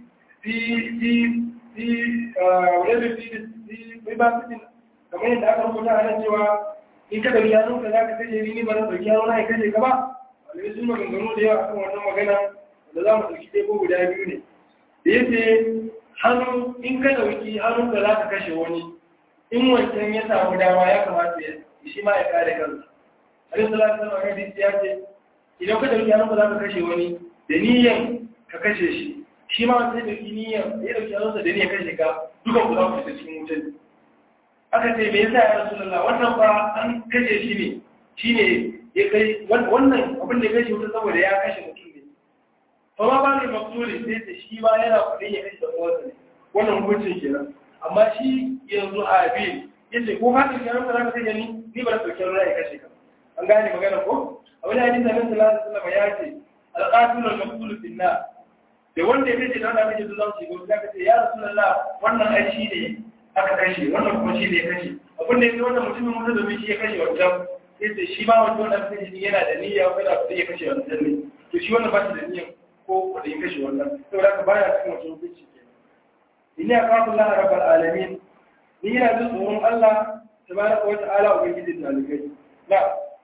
basin kamar yadda aka rubuta a nan cewa in ka ɗauki hannunka za ka kashe ni ba na ɗauki hannuna ya kashe ka ba wanda sun maganganu da yawa akan wannan magana da za mu ɗauki ɗaya ko guda biyu ne da ya ce hannu in ka ɗauki hannunka za ka kashe wani in wancan ya samu dama ya kamata shi ma ya kare kansa alaihi salatu wa sallam ya ce idan ka ɗauki hannunka za ka kashe wani da niyyan ka kashe shi shi ma wanda ya ɗauki niyyan ya ɗauki hannunsa da niyyan kashe ka dukan ku za ku fita cikin wutan aka ce me yasa ya rasulullah wannan ba an kashe shi ne ya kai wannan abin da ya kashe wuta saboda ya kashe mutum ne fa ma ba ne maktuli sai ta shi ma yana kudin ya kashe da uwarsa ne wannan hukuncin kenan amma shi yanzu a abin yace ko ka ɗauki hannunka za ka kashe ni ba na ɗauki hannunka ya kashe ka an gane magana ko a wani hadisi da sallallahu alaihi wasallam ya ce alqatil wal maqtul fi nar da wanda ya kace da wanda kace da zan shiga wuta kace ya rasulullah wannan ai shi ne aka kashe wannan kuma shi ne ya kashe abin da yake wannan mutumin mutum da shi ya kashe wannan sai da shi ma wanda kace shi yana da niyya ko da ya kashe wannan ne to shi wannan ba shi da niyya ko da ya kashe wannan saboda ka baya cikin wannan hukunci kenan inni aqafu Allah rabbul alamin ni ina jin tsoron Allah tabaraka wa ta'ala ubangiji da alikai na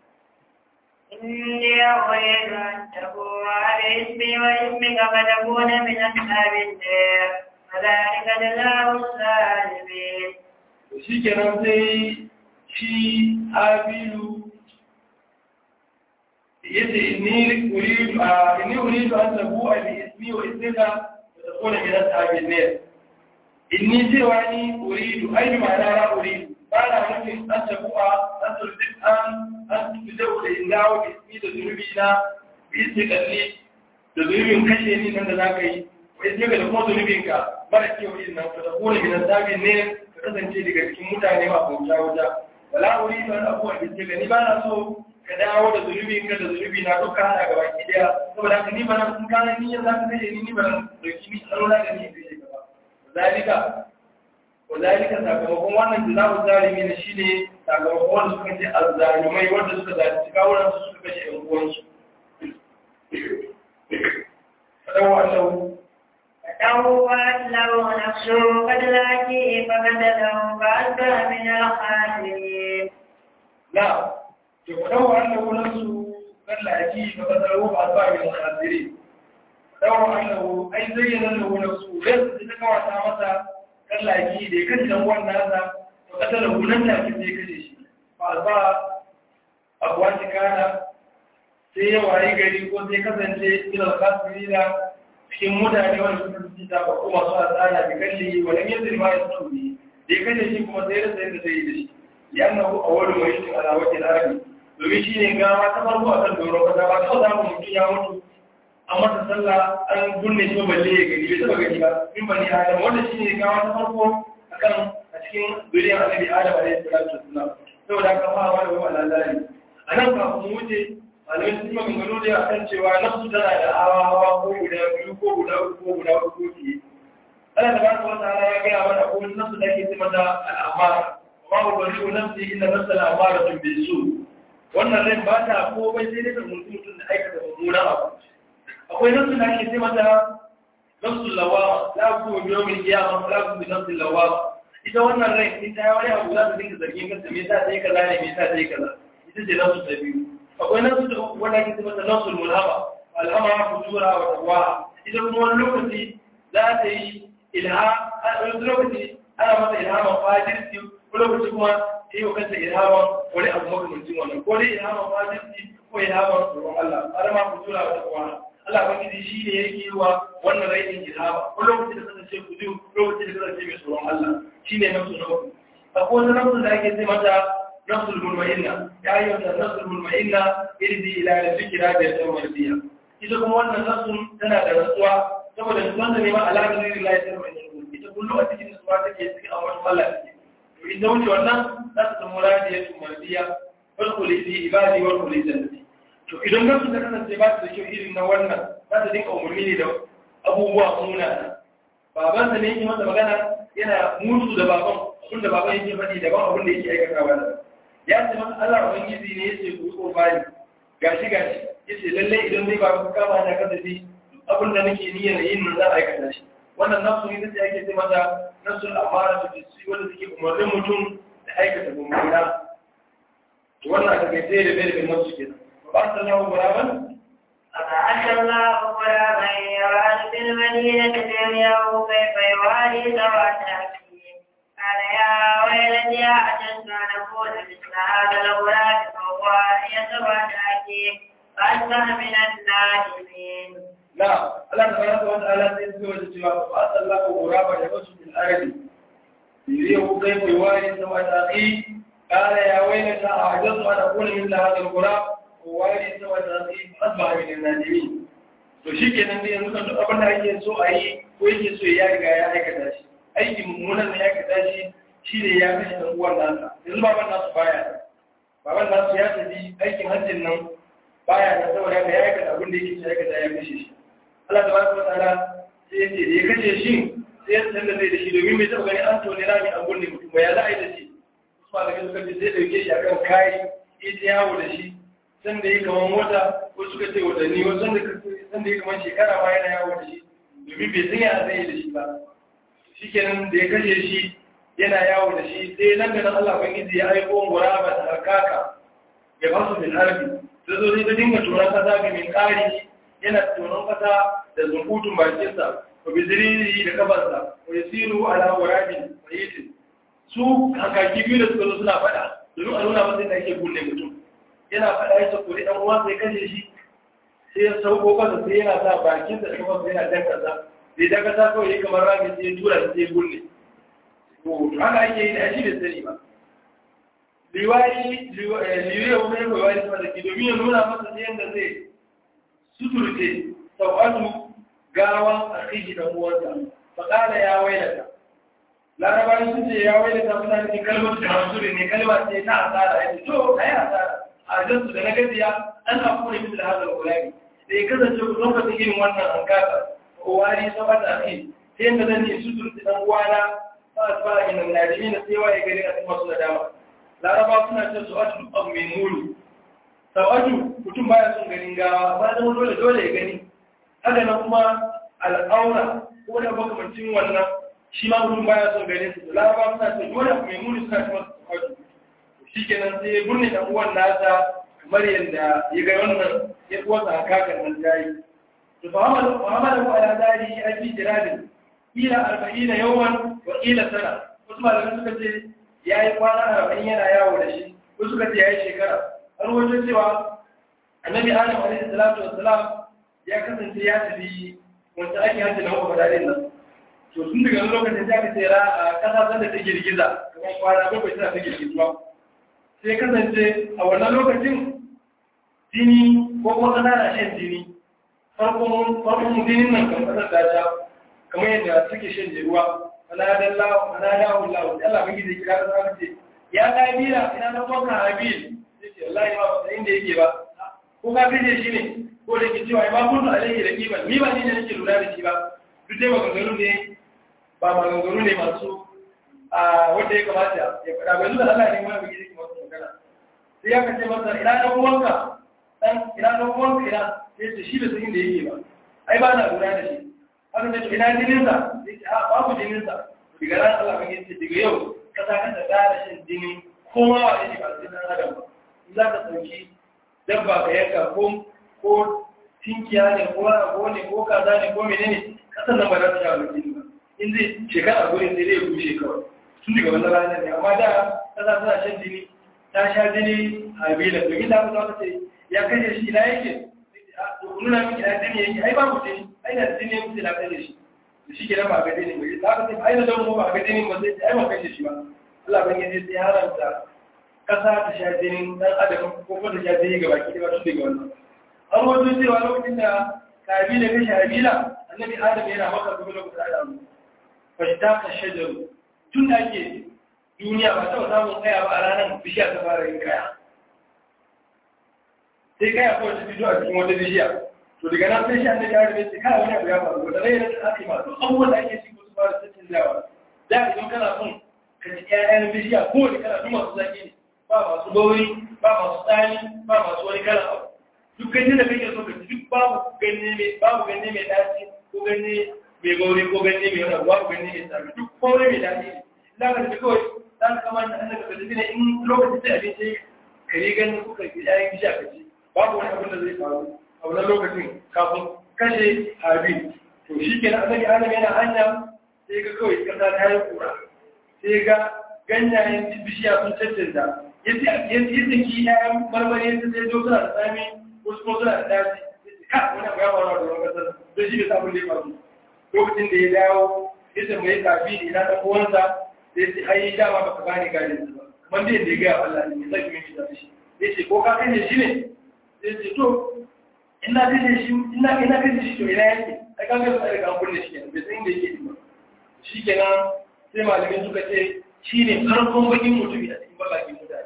إني أريد أن تكون على اسمي واسمك فتكون من أصحاب النار فذلك جزاء الظالمين. shi kenan sai shi abilu yace inni uridu an tabu bi ismi wa ismika fatakuna min ashabin nar inni cewa ni uridu ai ma'ana la uridu ba na nufin an tabu an tulbit an tuzo da indawo ismi da zunubi na bi ismi kalli da zunubin kashe ni nan da zaka yi wa ismi da kuma zunubinka mara kyau din nan fatakuna min ashabin nar ka kasance daga cikin mutane ba bauta wuta wala uridu an abuwa bisika ni ba na so ka dawo da zunubin ka da zunubi na duka hada gaba ki daya saboda haka ni ba na kun kana ni yanzu ka kace ni ba na dauki ni alwala da ni kace gaba wazalika sakamakon wannan jazaa'u zalimin shine sakamakon wanda suka ce azzalimai wanda suka zalunci kawunan su suka kashe ɗan uwansu فطوعت له نفسه قتله فقتله فأصبح من الخاسرين. نعم فطوعت له نفسه قتله فقتله فأصبح من الخاسرين. فطوعت له أي زين له نفسه ليس تتكوى سامسا قتله لكن هو الناس فقتله لن تأكد ذلك فأصبح أبوات كان sai ya waye gari ko sai kasance ilal khasirina cikin mutane wanda suka fi ta ba kuma su asara bi kalli wa lam yadri ma yasuni da ya kace shi kuma sai da sai da sai da shi yannahu awwalu ma yushu ala wajhi al-ardi domin shi ne gawa ta farko akan doron kasa ba ta samu mutum ya mutu a masa sallah an gunne shi balle ya gani bai taba gani ba in bani adam wanda shi ne gawa ta farko akan a cikin duniyar annabi adam alaihi salatu wassalam saboda haka fa wa da wallahi anan kafin mu wuce malamai sun maganganu da a kan cewa nafsu tana da hawa ko guda biyu ko guda uku ko guda uku ko fiye. Allah da barka wata ala ya gaya mana ko nafsu da ke cima da al'amara, amma ba bari ko nafsu inda nafsu da al'amara tun bai so. Wannan rai ba ta ko bai sai dai ta mutum da aikata mummunan abu. Akwai nafsu da ake cima da nafsu lawa, la ku biyo min kiyama, la ku bi nafsu lawa. Ita wannan rai in ta yi wani abu za ta dinga zargin kanta me yasa ta yi kaza ne me yasa ta yi kaza. Ita ce nafsu ta biyu. akwai nasu da wanda ke tabbata nasu mulhama alhama fujura wa taqwa idan kuma wani lokaci za ta yi wani lokaci ana masa ilhama fajirci wani lokaci kuma ta yi wa kanta ilhama wani abu makamancin wannan ko dai ilhama fajirci ko ilhama tsoron Allah alhama fujura wa taqwa Allah ba gidi shi ne yake yi wa wannan rainin ilhama wani lokaci da kasance fuju lokaci da kasance mai tsoron Allah shi ne nafsu na uku akwai wani nafsu da ake ce mata nafsul mutmainna ya ayyuhan nafsul mutma'inna irji ila rabbiki radiyatan mardiya ita kuma wannan nafsun tana da rantsuwa saboda wanda ne ma alaƙa da lillahi ta mai ita kullu a cikin nutsuwa take cikin amon Allah take to idan wuce wannan za ta samu radiyatan mardiya wal khulidi ibadi wal khulidi to idan nafsu ta kasance ba ta da kyau irin na wannan za ta dinka umarni ne da abubuwa muna baban sa ne yake masa magana yana mutu da baban abin da baban yake faɗi daban abin da yake aikatawa da ya ce masa Allah ubangiji ne yace ku ko bani gashi yace lalle idan zai ba ku kama na kada shi abin da nake niyyar yin nan za a aikata shi wannan nafsu ne da yake ce mata nafsul amara ta ci wanda take umarnin mutum da aikata mummuna to wannan aka kai sai da bai da nafsu kenan ba sallahu guraban فبعث الله غلاما يرعد في المدينة تريه كيف يواري سوءة أخيه قال يا ويلتي أعجزت أن أكون مثل هذا الغلام فواري سوءة أخيه فأصبح من النادمين. نعم الله تبارك وتعالى يقول فبعث الله غرابا يبث في الأرض يريه كيف يواري سوءة أخيه قال يا ويلتي أعجزت أن أكون مثل هذا الغلام wari sama da zai asba min najimi to shikenan dai yanzu kan abin da ake so a yi ko yake so ya riga ya aikata shi aiki mummunan ya aikata shi shine ya kashe dan uwan nasa yanzu baban nasu baban nasu ya tafi aikin hajjin nan baya da saboda ya aikata abin da yake so aikata ya kashe shi Allah tabaraka wa ta'ala sai yace da ya kashe shi sai ya san da zai da shi domin bai taba gani an tone rami an gunne mutum ba ya za a yi da shi kuma da suka ce sai dauke shi akan kai ya yawo da shi san da yi kamar mota ko suka ce watanni wasu san da yi kamar shekara ma yana yawo da shi domin bai san yana zai da shi ba shi kenan da ya kashe shi yana yawo da shi sai nan da nan Allah bangiji ya aiko guraba da kaka ya basu bil arbi sai zo sai ta dinga tonon kasa ga min kari yana tonon kasa da zunkutun bakinsa ko biziri da kafarsa ko yasiru ala gurabin mayitin su kakaki biyu da suka zo suna faɗa domin a nuna masa yadda ake kunne mutum yana faɗa ya sakuri ɗan uwa sai kashe shi sai ya sauko kasa sai yana sa bakin da kuma yana dan kasa sai da kasa kawai yayi kamar rami sai ya tura shi sai ya bulle to haka ake yi da shi da sani ba liwayi wani liwayi sama da ke domin ya nuna masa ta yadda zai suturce sau'atu gawan a kai dan uwansa faƙala ya wailata larabawa sun ce ya wailata suna nufin kalmar da hasuri ne kalmar ce ta asara ya ce to a yi asara a jinsu da na gajiya an hafu ne misal hazar kulari da ya kasance ku lokacin irin wannan an kasa ko wari saboda a kai ta yadda zan yi suturce dan uwana ba a fara ina najimi na tsewa ya gari a cikin masu nadama laraba suna ce su atu abu mai muni sau'atu mutum baya son ganin gawa ba zama dole ya gani haka na kuma al'aura ko da makamancin wannan shi ma mutum baya son ganin su laraba suna ce dole abu mai muni suna ce masu sau'atu shi kenan sai ya burne da uwan nasa kamar yadda ya ga wannan ya kuwa a kakar nan jayi to fa amala ku ala dari ya ji jiradin ila 40 yawan wa ila sana wasu malamai suka ce ya yi kwana 40 yana yawo da shi ko suka ce ya yi shekara har wajen cewa annabi adam alaihi salatu wassalam ya kasance ya tafi wanda ake hajji na muka faɗaɗin nan to tun daga lokacin da aka tsera a ƙasa sanda ta girgiza kamar kwana bakwai tana ta girgizuwa sai kasance a wannan lokacin jini ko kuma ƙasa na shan jini farkon jinin nan kan ƙasar ta sha kamar yadda suke shan ruwa ana dawo lawo Allah ban gidi kira da zaka ce ya kai bila ina da kwanka habil yace wallahi ba sai inda yake ba ko ka kaje shi ne ko da ke cewa ba kun alaihi da kiban ni ba ni ne nake lura da shi ba duk dai maganganu ne masu wanda ya kamata ya faɗa bai zuwa Allah ne wani gidi kuma magana sai ya kace masa ina da kwanka ina yace shi da sai inda yake ba ai ba na lura da shi haka da ina jininsa zai ce a babu jininsa daga ran Allah kan yace daga yau ka saka da rashin jini kowa wa yake ba sai dan adam ba in za ka sauki dabba ka yanka ko tinkiya ne ko rago ne ko kaza ne ko menene kasan nan ba za ta sha jini ba in zai shekara gurin sai zai bushe kawai tun daga wannan ranar ne amma da kasa tana shan jini ta sha jini a bila domin da aka ce ya kashe shi ina yake nuna miki da jini yake ai babu jini ai da jini yake mutu da kashe shi shi ke nan ba ga jini ba za ka ce ai da dawo ba ga jini ba sai ai ba kashe shi ba Allah ban yaje sai haramta ƙasa ta sha jinin ɗan adam ko kuma ta sha jini ga baki da wasu daga wannan. An wato cewa lokacin da kabila kashe habila annabi adam yana maka kuma lokacin adamu fashta ka shajaru tun da ake duniya ba taɓa samun kaya ba a ranar bishiya ta fara yin kaya sai kaya kawai ta fito a cikin wata bishiya to daga nan sai shi annabi adam ya ce kaya wani abu ya faru da rai da ake masu abubuwan da ake ci ko su fara canjawa da idan kana son ka ci ƴaƴan bishiya ko da kana duk masu zaki ne ba masu gauri ba masu tsani ba masu wani kala abu duk ganye da kake so ka ci duk babu ganye mai daci ko ganye mai gauri ko ganye mai wani babu ganye mai tsami duk kore mai daci ne ina ka tafi kawai za ka kamata an daga tafi ne in lokacin sai abinci ka yi ganye ko ka ci ƴaƴan bishiya ka ci babu wani abin da zai faru a wannan lokacin kafin kashe habib to shi ke na annabi adam yana hanya sai ga kawai kasa ta yi kura sai ga ganyayen bishiya sun cancanta yadda ki yayan marmari yadda zai zo suna da tsami wasu kuma suna da daji ka wani abu ya faru da wani kasar don shi bai sabon da ya faru lokacin da ya dawo yadda mai kafi da ina ɗan uwansa sai ce ai dama baka bani gadin su ba kamar da yadda ya gaya Allah ne sai kuma ya tafi shi ya ce ko ka kashe shi ne sai ce to ina kashe shi to ina yake ai kan ga sai ga kulle shi kenan bai san inda yake ba shi kenan sai malamin suka ce shine farkon bakin mutumi a cikin bakin mutane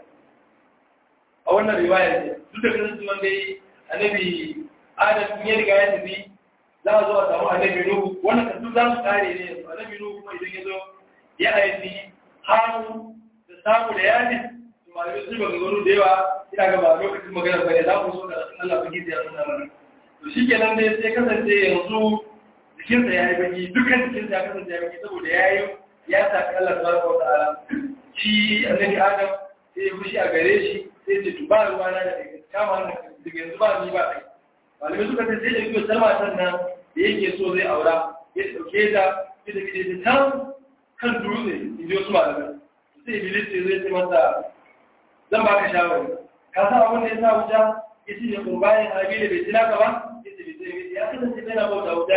a wannan riwaya ne duk da kan wanda yi annabi Adam ya riga ya tafi za a zo a samu annabi Nuhu wannan kan duk za su kare ne annabi Nuhu kuma idan ya zo ya aiki Hamu da Samu da Yadi to malamin sun baka gano da yawa ina ga ba lokacin magana bane za mu so da Allah baki ya nuna mana to shikenan dai sai kasance yanzu jikinsa ya yi baki dukkan jikinsa ya kasance ya baki saboda ya saki Allah tabaraka wa ta'ala shi annabi Adam sai ya fushi a gare shi sai ce tuba ruwa na da kama hannun daga yanzu ba ni ba kai malamai suka ce sai da biyo salma sannan da yake so zai aura ya dauke ta ita gide ta kan dutse in ji wasu malamai sai Iblis zai ce masa zan baka shawari ka sa abin da ya sa wuta ya ce ne kurbanin Habila bai tuna ka ba ya ce bai tuna ya kasance bai na bauta wuta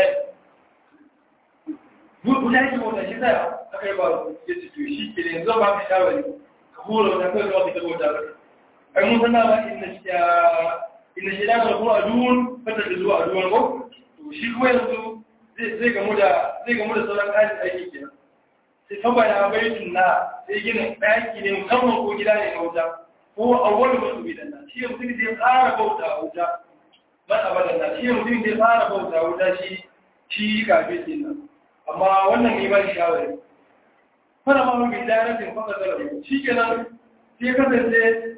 wuta yake bauta shi tsaya aka yi ba ya ce to shi ke ne zan baka shawari ka hura wata kawai zuwa fita bauta ba ai mun sanna ba inna shaytan lahu aduwwun fatadlu aduwwan ko to shi kuma yanzu zai gamu da sauran kayan aiki kenan sai fa baya baitun na sai gina daki ne musamman ko gida ne na wuta ko awwalu mutum bidan nan shi mutum da ya fara bauta wuta ba abadan nan shi mutum da ya fara bauta wuta shi kafin din nan amma wannan ne ba shawari fara ma mun bidan rafin fa kadara shi kenan sai kasance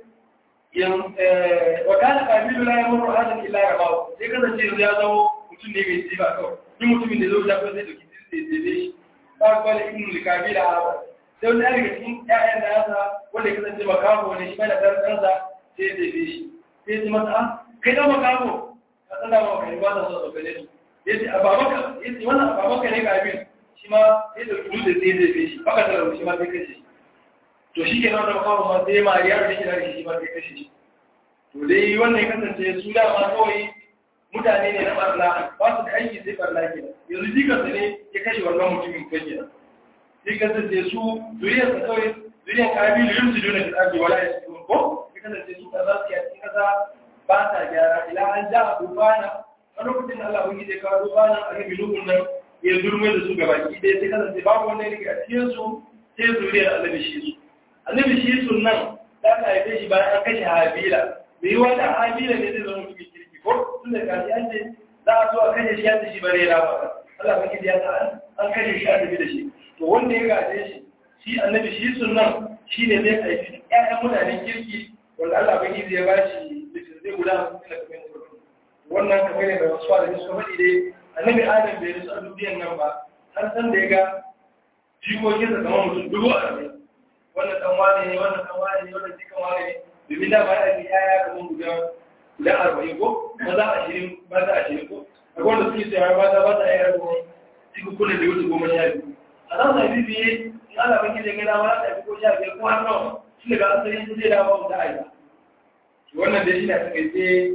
wakana kabilu la yamuru hadan illa rabahu sai kasance ya zama mutum ne mai tsiba kawai duk mutumin da zo da ko zai dauki tsitsi ba kwale ibn al-kabila haba sai wani daga cikin ƴaƴan da yasa wanda ya kasance makamo ne shi mai da ɗansa sai ya tafi shi sai ya ce masa kai da makamo ka tsada ma kai ba ta so ka gane shi ya ce ababaka ya ce wannan ababaka ne kabil shi ma sai da dutse sai ya tafi shi baka da shi ma sai kashe shi to shi ke nan da makamo ma sai mariya da shi da shi ma sai kashe shi to dai wannan ya kasance su da ma kawai mutane ne na barna ba su da aiki sai barna ke yanzu jikarsa ne ya kashe wannan mutumin kan gida sai kasance su zuriyarsa kawai zuriyar kabilu yin su dole da tsage wala ya su ko ya kasance su ka za su yi a cikin kasa ba sa gyara ila an ja a dubana a lokacin Allah wani zai kawo dubana a gabi lukun nan ya durme da su gabaki ɗaya sai kasance babu wanda ya rike a cikin su sai zuriyar annabi shi su annabi shi su nan za ka haife shi bayan an kashe habila bai yi wata habila ne zai zama mutumin kirki ko tun da kashi an ce za a so a kashe shi ya shi bare ya ba Allah baki ya ta an kashe shi a tafi da shi to wanda ya gaje shi annabi shi sunnan shi ne zai haifi ƴaƴan mutanen kirki wanda Allah baki zai ba shi litin zai guda su ila kamar yadda wannan kamar ne da wasu da suka faɗi dai annabi Adam bai rasu a duniyan nan ba har san da ya ga jikokinsa kamar mutum 40,000 wannan kan wane ne wannan kan wane ne wannan jikan wane ne domin da ba ya fi ƴaƴa kamar guda 40 ko maza 20 mata 20 ko akwai wanda suke tsaye mata ba ta yi rabu cikin kuna da wuce 12 a za su haifi biye in ana banki da gina ma ta fi ko 15 ko har nawa shi daga asali su zai dawo da aida wannan da shi na takaice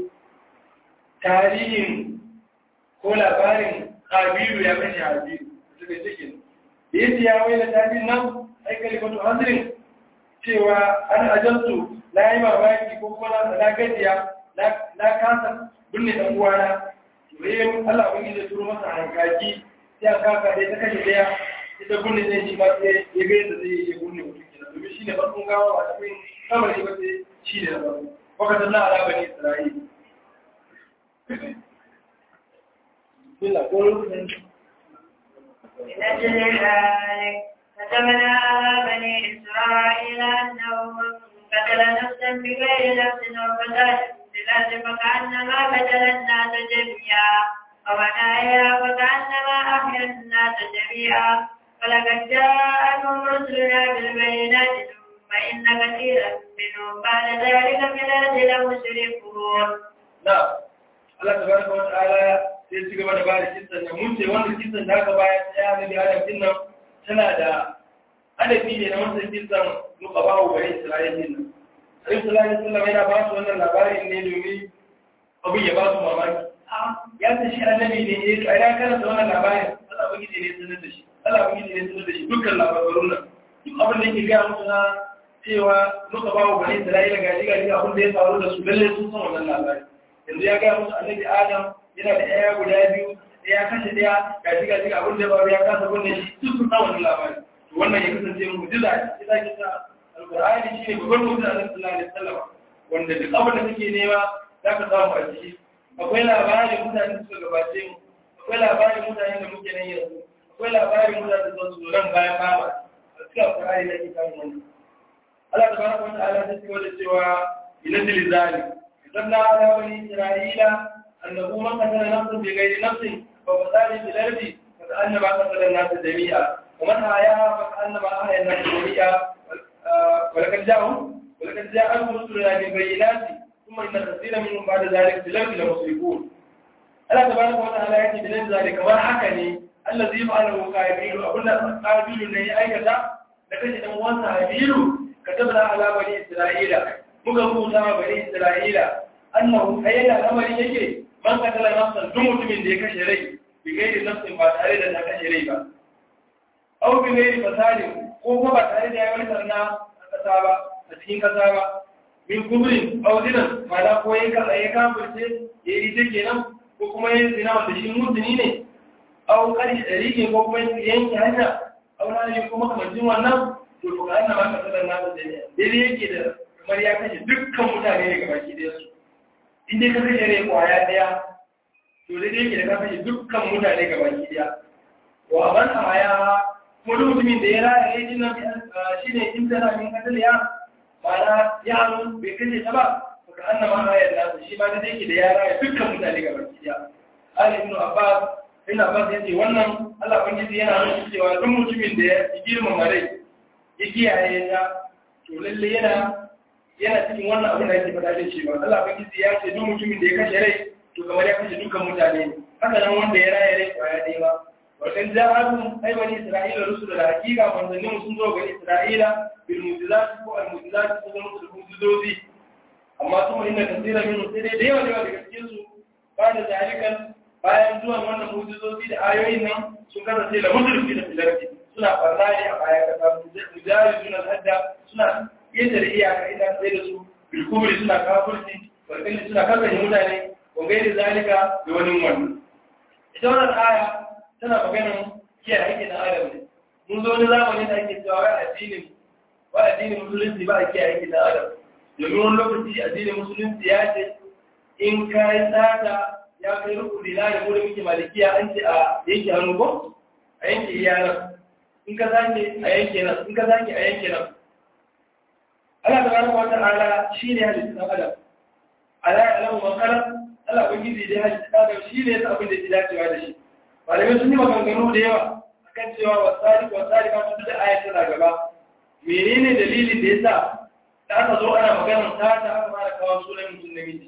tarihin ko labarin kabiru ya kashe habiru su ga cikin da ya ce ya wai da tarihin nan ai kalimatu hasirin cewa an ajantu na yi mamaki ko kuma na gajiya na kasa binne ɗan uwana to yayin Allah wani zai turo masa hankaki sai an kaka dai ta kashe daya ita binne zai shi ma sai ya ga yadda zai yi binne mutum kenan domin shi ne farkon gawa a cikin kamar ba sai shi ne na farko wakatan na ala bani Isra'ila bismillah ko lokacin من أجل ذلك كتبنا على بني إسرائيل أنه من قتل نفسا بغير نفس أو فساد في الأرض فكأنما قتل الناس جميعا ومن أحيا فكأنما أحيا الناس جميعا ولقد جاءتهم رسلنا بالبينات ثم إن كثيرا منهم بعد ذلك في الأرض لمشركون. نعم الله تبارك وتعالى sai ci gaba da ba da kisan nan mun ce wanda kisan da aka bayar ya ne da adabin nan tana da adabi ne na wannan kisan muka ba wa bani Isra'ila din nan Isra'ila sallallahu yana ba su wannan labarin ne domin abu ya ba su mamaki ya ce shi annabi ne ya kaya kana da wannan labarin Allah ubangiji ne sanar da shi Allah ubangiji ne sanar da shi dukkan labarun nan duk abin da yake ga musu na cewa muka ba wa bani Isra'ila ga abin da ya faru da su lalle sun san wannan labarin yanzu ya ga musu annabi Adam yana da ɗaya guda biyu ya kashe ɗaya gaji abin da babu ya kasa gunne shi duk sun samu labari to wannan ya kasance mu'jiza ce ita ke sa alqur'ani shine babban mu'jiza na sallallahu alaihi wasallam wanda duk abin da kake nema zaka samu a ciki akwai labarin mutanen da suka gabace mu akwai labarin mutanen da muke nan yanzu akwai labarin mutanen da su nan bayan baba a cikin alqur'ani da ke kan wannan Allah tabaraka wa ta'ala ya ce wa cewa ilal zalik idanna ala bani isra'ila أنه من قتل نفسا بغير نفس ففساد في الأرض فكأنما قتل الناس جميعا ومن أحياها فكأنما أحيا الناس جميعا ولقد جاءهم رسلنا بالبينات ثم إن كثيرا منهم بعد ذلك في الأرض لمشركون. الله تبارك وتعالى يأتي بنفس ذلك ما حكني الذي فعله قابيل أقول قابيل أنه أيكتا لكن أموان قابيل كتبنا على بني إسرائيل مكبوتا بني إسرائيل أنه أيضا الأمر يجي man katala nafsan duk mutumin da ya kashe rai bi gairi nafsin ba tare da ta kashe rai ba aw bi gairi fasadin ko kuma ba tare da ya wani sarna a kasa ba a cikin kasa ba min kubrin aw dinan mala ko ya kafirce ya yi ta kenan ko kuma ya zina wanda shi mutuni ne aw kari dariƙin ko kuma ya yanke hanya aw na yi kuma kamar jin wannan to ka annama katala nafsan da dai yake da kamar ya kashe dukkan mutane ne gabaki da su inda ka kashe rai kwaya daya to dai yake da ka kashe dukkan mutane gaba ki daya wa man aya kuma mutumin da ya raya rai din nan shine in tana min kadal ya mana ya hannu bai kashe ta ba ka annama ayat da shi ma dai yake da ya raya dukkan mutane gaba ki daya Ali ibn Abbas yace wannan Allah ubangiji yana nuna cewa duk mutumin da ya girmama rai ya kiyaye ta to lalle yana cikin wannan abin da yake faɗa da shi ba Allah ubangiji ya ce duk mutumin da ya kashe rai to kamar ya kashe dukkan mutane ne haka nan wanda ya raya rai kwaya ɗaya ba wajen ja'alun ai bani Isra'ila rusul da hakika manzannin sun zo ga Isra'ila bil mu'jizat ko al mu'jizat ko da mu'jizozi amma kuma inda kasira min sai dai da yawa daga cikin su ba da zalikan bayan zuwan wannan mu'jizozi da ayoyin nan sun kasance da musulmi da filarki suna barna ne a baya kasa mujaridun al-hadda suna yadda da iyaka idan sai da su bilkubri suna kafirci barkalli suna kasance mutane ko gairi zalika da wani wannan ita wannan aya tana maganin kiyaye haƙƙin ɗan adam ne mun zo wani zamani da ake cewa wai addinin musulunci ba a kiyaye haƙƙin ɗan adam domin wani lokaci addinin musulunci ya ce in ka yi tsada ya kai rukuni na da mu da muke malikiya an ce a yanke hannu ko a yanke iyanar in ka zake a yanke nan in ka zake a yanke nan Allah tabaraka wa ta'ala shine halittar dan adam ala alamu man khalaq Allah ubangiji da halittar adam shine yasa abin da ya dacewa da shi malamai sun yi maganganu da yawa akan cewa wasari ba su da ayat tana gaba menene dalilin da yasa da aka zo ana maganar ta aka fara kawo sunan mutum namiji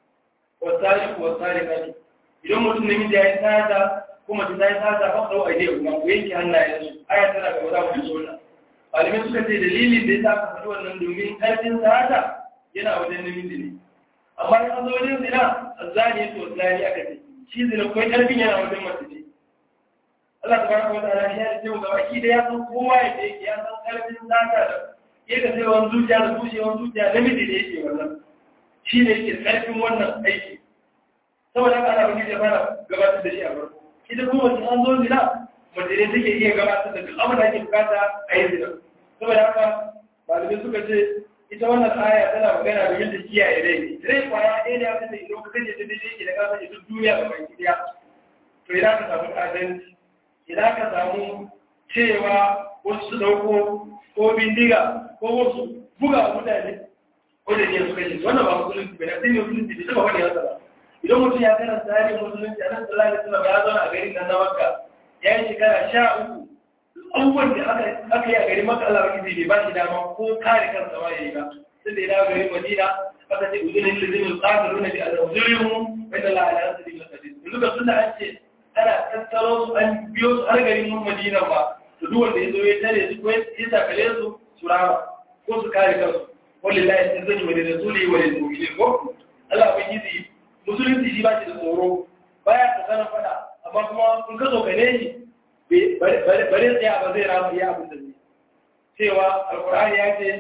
wasari ba idan mutum namiji ya yi sata kuma ta yi sata ba ɗau aje kuma ku yanke hannayensu ayat tana gaba za mu ji sunan malamai suka ce dalilin da ya sa ka faɗi wannan domin ƙarfin sata yana wajen namiji ne amma in an zo wajen zina azzani ya to zani aka ce shi zina kuma ƙarfin yana wajen mace ce Allah ta baraka wata ala ya ce ga baki da ya san kowa ya yake ya san ƙarfin sata ya ga sai wani zuciya da tushewan zuciya namiji ne yake wannan shi ne yake karfin wannan aiki saboda haka ana wani da fara gabatar da shi a farko ita kuma wacce an zo zina mace ne take iya gabatar da duk abin da ake bukata a yi zina saboda haka malamai suka ce ita wannan aya tana magana da yadda kiyaye rai kwaya ɗaya da aka ce idan ka kaje ta daidai yake da ka sanya duk duniya ga baki ɗaya to idan ka samu adalci idan ka samu cewa wasu su dauko ko bindiga ko wasu buga mutane wanda ne suka yi wannan ba musulunci bane sai ne musulunci da ba wani yasa ba idan mutum ya karanta tarihin musulunci a nan sallallahu alaihi wasallam ya zauna a garin nan na Makka ya yi shekara 13 abubuwan da aka yi a garin Makka Allah bai ba shi dama ko kare kansa ba yayi ba sai da ya dawo garin Madina aka ce uzurin lizinul qadiruna bi al-uzurihum wa inna la ala asbil qadir duk da sunna an ce ana tattaro su an biyo su har garin Madina ba to duk wanda ya zo ya tare su ko ya takale su su rama ko su kare kansu wallahi sai zan yi wa rasuli wa lil mu'minin ko Allah bai yi musulunci shi ba shi da tsoro baya ta sanar fada amma kuma in ka zo gane shi bare tsaya ba zai rama ya abin da zai cewa alqur'ani ya ce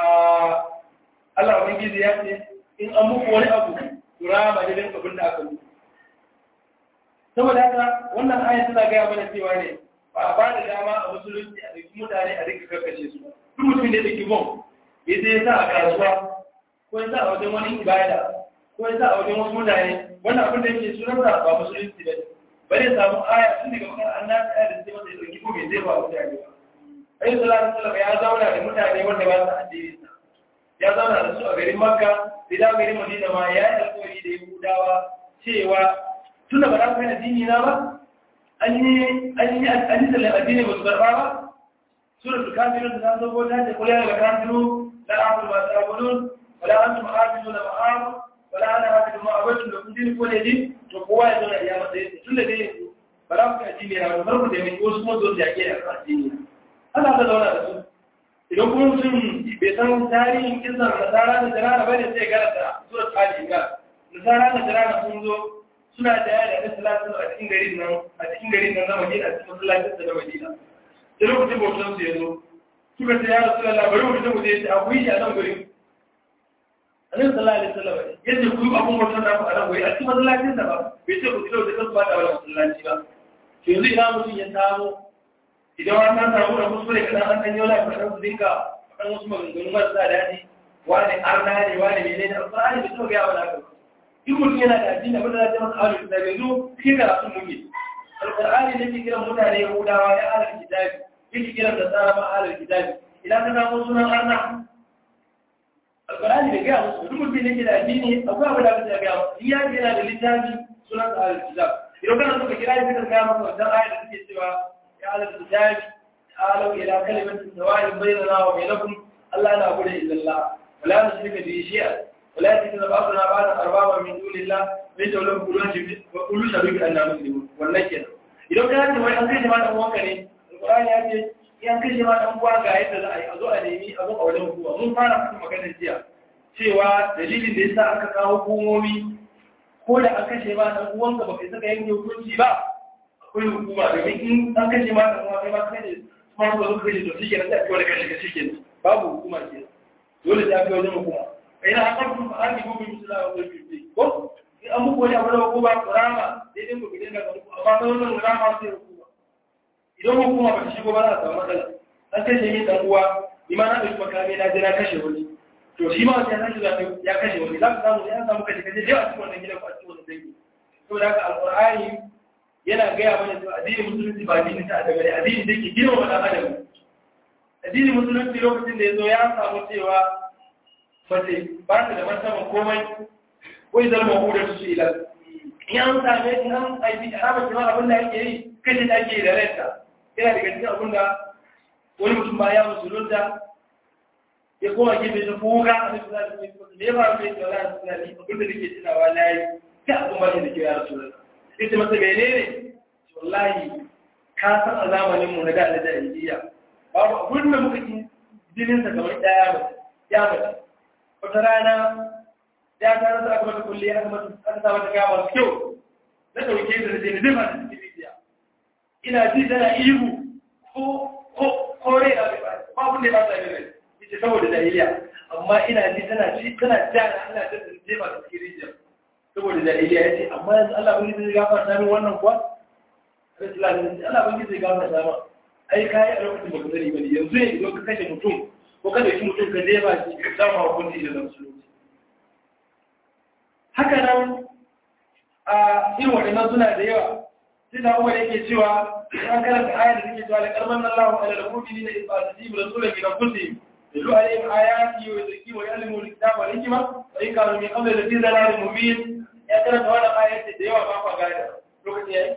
Allah bai ya ce in an muku wani abu ku rama ne dan abin da aka yi saboda haka wannan aya tana gaya mana cewa ne ba ba da dama a musulunci a duk mutane a rika karkashe su duk mutum da yake bom ya je sa a kasuwa ko ya sa a wajen wani ibada ko ya sa a wajen wasu mutane wannan abin da yake sunan ba musulunci ba bare samu aya tun daga makar annabi aya da sai masa ya dauki ko bai zai ba mutane ba ai sallallahu alaihi wasallam ya zauna da mutane wanda ba su addini ya zauna da su a garin Makka da garin Madina ma ya yi alƙawari da Yahudawa cewa tunda ba za ku yi addini na ba an yi tallan addini ba su karɓa ba suratul kafirun da zo ko ta ce kula da kafiru la a'budu ma ta'budun wala antum a'buduna ma a'budu wala ana a'budu ma a'budu lakum dinu ko ne din to kowa ya zauna ya matsayi tunda dai ba za ku yi addini na ba farko da mai wasu kuma zo da yake da addini Allah ka zauna da su idan kuma mutum bai san tarihin kisan nasara da jirana ba ne sai garanta suratul al-imran nasara da jirana sun zo suna da yaya da salatu a cikin garin nan na Madina a cikin masallacin da Madina da lokacin bautan su yazo suka ce ya Rasulullah bari mu tafi je a kuyi a nan gurin Annabi sallallahu alaihi wasallam yace ku abun bautan da ku a nan gurin a cikin masallacin da ba bai ce ku kilo da kanku ba da wannan masallaci ba to yanzu ina mutum ya samu idan an samu da kuskure kana an kan yola ka dan su dinka kan wasu maganganu marasa daɗi wani arna ne wani menene alƙur'ani bai so ga yawa da in mutum yana da addini abin da za ta masa aure da yanzu shi karatu muke alqur'ani ne ke kiran mutane yahudawa ya ahlul kitabi yake kiran da tsara ma ahlul kitabi idan ka samu sunan arna alqur'ani bai ga musu duk mutum ne ke da addini akwai abu da ka ga musu iya yana da littafi sunan ahlul kitab idan kana so ka kira shi ka ga masa wannan ayat da take cewa ya ahlul kitabi ta'alu ila kalimatin sawa'in bainana wa bainakum alla na'budu illa Allah wa la nushrika bihi shay'an ولا يتكلم بعضنا بعضا أربابا من دون الله ليس لهم كل شريك أننا مسلمون والنكر إذا كانت وين أنكش ما نقول كني القرآن يأتي ينكش ما نقول قاعدة لا أزو أنيمي أزو أولهم هو من فارق في مكان الجيا cewa dalilin da yasa aka kawo hukumomi ko da an kashe ma dan uwanka ba kai saka yin hukunci ba akwai hukuma domin in an kashe ma dan uwa kai ma kai ne kuma ba zo kashe to shike da kai da kashe babu hukuma ke dole sai aka wajen hukuma ina hakan ba an yi gobe misala wa gobe ko an muku wani abu da ko ba kurama sai dai ku gidan da ku amma ba wannan kurama sai ku ba idan hukuma ba ta shigo ba za ta samu matsala an kashe ni dan uwa ni ma na da makami na jira kashe wani to shi ma sai san shi ya kashe wani za ka samu sai an samu kashe da a cikin wannan gidan ko a cikin wannan dangi to da haka alqur'ani yana gaya mana cewa addinin musulunci ba addini ta daga ne addini da ke girma wa dan adam addinin musulunci lokacin da yazo ya samu cewa mace ba ta da martaba komai wai zalma hudar su ila in an same in an aibi haraba cewa abin da ake yi kashe da ake yi da ranta yana daga cikin abin da wani mutum ba ya musulunta ya koma gefe ta kuka a nufin zafi mai kuma ne ba mai kyau na suna ni abin da nake tunawa na yi ta abin ba shi da kyau ya rasu da sai ta masa mene ne wallahi ka san a zamaninmu na da jahiliya babu abin da muka yi jininsa kamar ya mace wata rana ya ta rasa aka mata kulle aka sa mata kaya masu kyau na ɗauke da zai na zama da cikin rijiya ina ji tana ihu ko rai na bai ba abin da ya ba sa rai ce saboda jahiliya amma ina ji tana jana Allah ta tsince ba ta cikin rijiyar saboda jahiliya ya ce amma yanzu Allah ban zai gafarta min wannan kuwa Allah ban zai gafarta ma ai kai a lokacin ba ka sani bane yanzu ne idan ka kashe mutum ko ka dauki mutum ka jefa shi ka samu hukunci da musulunci haka nan a irin waɗannan suna da yawa sai da Umar yake cewa an karanta ayar da take cewa la qarman Allahu ala al-mu'minina idh ba'atha rasulan min anfusihim يتلو عليهم آياته ويزكيهم ويعلمهم الكتاب والحكمة وإن كانوا من قبل لفي ضلال مبين يا ترى wannan ayat da yawa ba ku gane lokaci yayi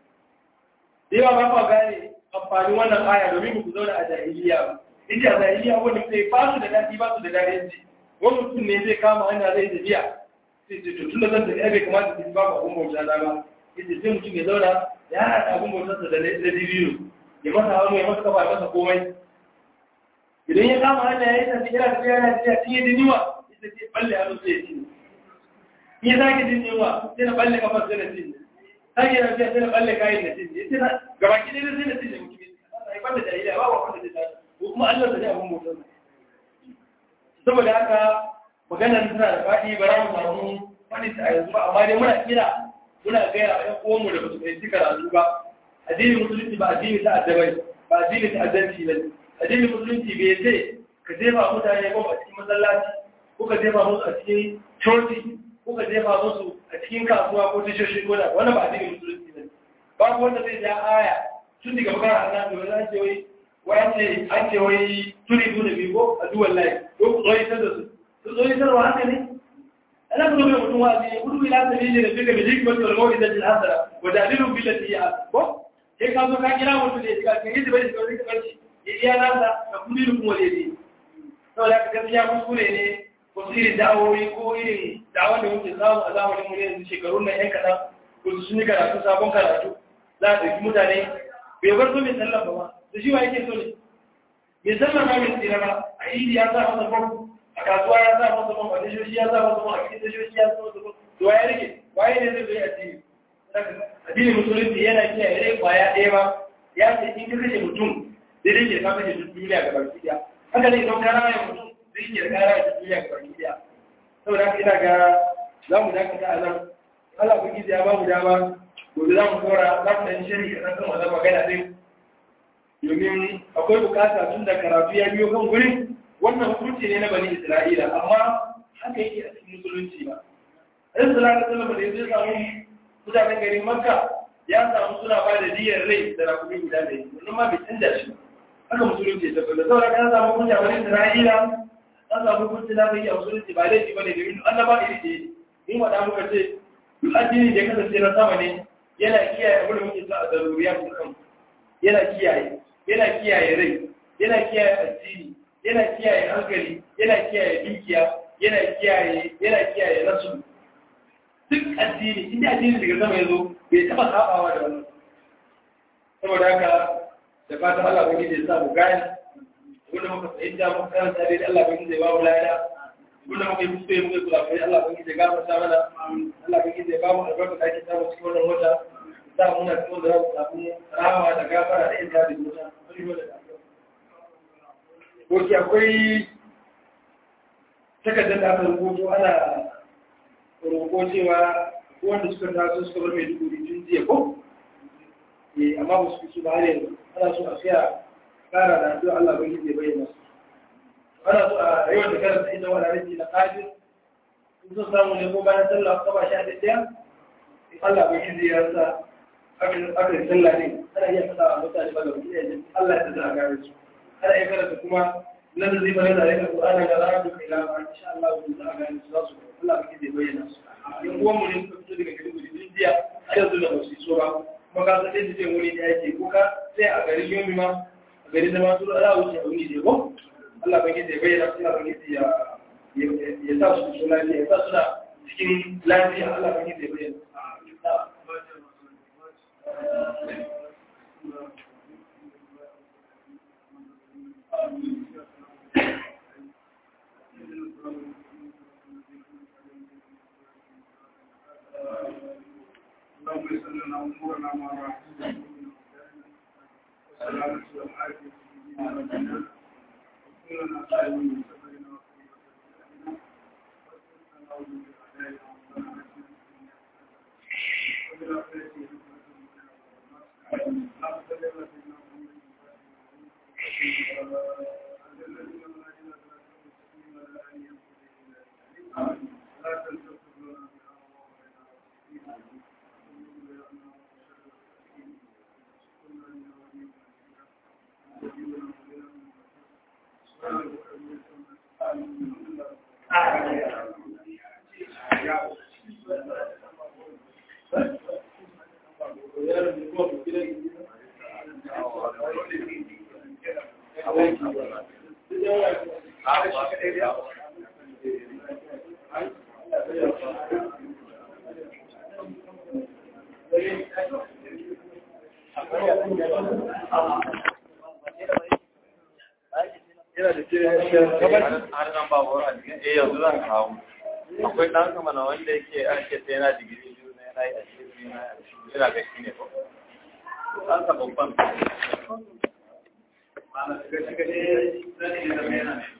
da yawa ba ku gane amfani wannan aya domin ku zauna a jahiliya inda a jahiliya wanda sai ba su da dadi ba su da dadi wani mutum ne zai kama hanya zai tafiya sai ce to tunda zan tafi bai kamata ki ba ku abun bauta na ba yace sai mutum ya zauna ya haɗa abun bautarsa da dibino ya masa hannu ya masa kafa ya masa komai idan ya kama hanya ya yi tafi yana tafiya yana tafiya cikin yadda niwa ita ce balle hannu sai ya ci ya sake jin niwa sai na balle kafar sai na ci sake yana tafiya sai na balle kayan na ci ya ce na gaba ki dai sai na ci da mutum ya yi banda jahiliya ba wa wanda zai tafi ko kuma Allah zai abin motar saboda haka maganar suna da faɗi ba za mu samu faɗi ta a yanzu ba amma dai muna kira muna gaya a ƴan uwanmu da ba su fahimci karatu ba addinin musulunci ba addini ta addabai ba addini ta addanci ba addinin musulunci bai ce ka jefa mutane ko a cikin masallaci ko ka jefa musu a cikin coci ko ka jefa musu a cikin kasuwa ko tashoshin gona wannan ba addinin musulunci ne babu wanda zai ja aya tun daga bakara a nan domin an ce wai turi da bigo a duwan layi ko ku zoyi tar da su zoyi tarwa haka ne ana kuma mai mutum wa ne kudu ila sabili da fika bijiki wata walmawar da jil hasara wa dalilun billati ya ko sai ka zo ka kira mutum ne ka kan yi bai da wani kamanci iya nasa da kudi da kuma daidai saboda haka gaskiya kuskure ne wasu irin da'awoyi ko irin da'awar da muke samu a zamanin mu ne yanzu shekarun nan yan kaɗan wasu sun yi karatu sabon karatu za a ɗauki mutane bai bar so mai sallan ba ma da shi wa yake so ne mai sallan ma mai tsira ba a idi ya sa masa bom a kasuwa ya sa masa bom a tashoshi ya sa masa bom a cikin tashoshi ya sa masa bom to waye rage waye ne zai zo addini addinin musulunci yana kiyaye rai kwaya ɗaya ba ya ce in ka kashe mutum zai ke kama da duniya ga baki daya haka ne idan ka raya mutum zai ke kara da duniya ga baki daya saboda haka ina ga za mu dakata a nan Allah ku gizi ya ba mu dama gobe za mu kora za mu dan shiri kan kan wannan magana din domin akwai bukata tun da karatu ya biyo kan gurin wannan hukunci ne na bani Isra'ila amma haka yake a cikin musulunci ba Annabi sallallahu alaihi wasallam da ya samu mutanen garin Makka ya samu suna ba da diyar rai da rakumi guda ɗaya wannan ma bai canza shi haka musulunci ya tabbata saboda kan samu hujja wani Isra'ila an samu hujja da bai a musulunci ba laifi bane domin annaba iri ce in wada muka ce duk addini da ya kasance na sama ne yana kiyaye abin da muke sa a zaruriya kun kan yana kiyaye rai yana kiyaye addini yana kiyaye hankali yana kiyaye dukiya yana kiyaye nasu duk addini inda addini daga sama ya zo bai taba sabawa da wannan saboda haka da fatan Allah bai da sa mu gani wanda muka fahimta muka karanta dai Allah bai da ba mu lada wanda muka yi kuskure muka kula kai Allah bai da gafarta mana Allah bai da ba mu albarka da ake samu cikin wannan wata da muna cikin da za mu samu rahama da gafara da inda da mota ko ki akwai takardar da aka rubuto ana roƙo cewa wanda suka taso suka bar mai dubu tun jiya ko amma ba su fi su ba har yanzu ana so a siya kara da addu'a Allah bai zai bayyana su ana so a yawan da karanta inda wani rage na kafin in sun samu ne ko bayan sallah ka ba shi a daidaya Allah bai zai ya sa aka yi sallah ne ana iya fada a mutane ba ga mutum ya jin Allah ya za a gare su ana iya karanta kuma nan da zai bane da rika Qur'ani da rabu kai la ba insha Allah za a gare su za su Allah bai zai bayyana su in uwan mu ne suka fito daga gidan gudun jiya a yanzu da wasu so ba kuma ka san yadda zai wuri da yake ko ka sai a garin yomi ma a garin da masu ala wuce a wuni ne ko Allah bai zai bayyana su Allah bai zai ya sa su lafiya ya sa su da cikin lafiya Allah bai zai bayyana اللهم صل لنا امورنا مع الرحمن والسلامة والعافية har nan ba wa a cikin yanzu zan kawo akwai ɗan sama na wanda yake ake sai yana digiri biyu na yana yi a cikin yana ga shi ne ko ɗan sa babban ba na shiga shiga ne zan yi da mai yana ne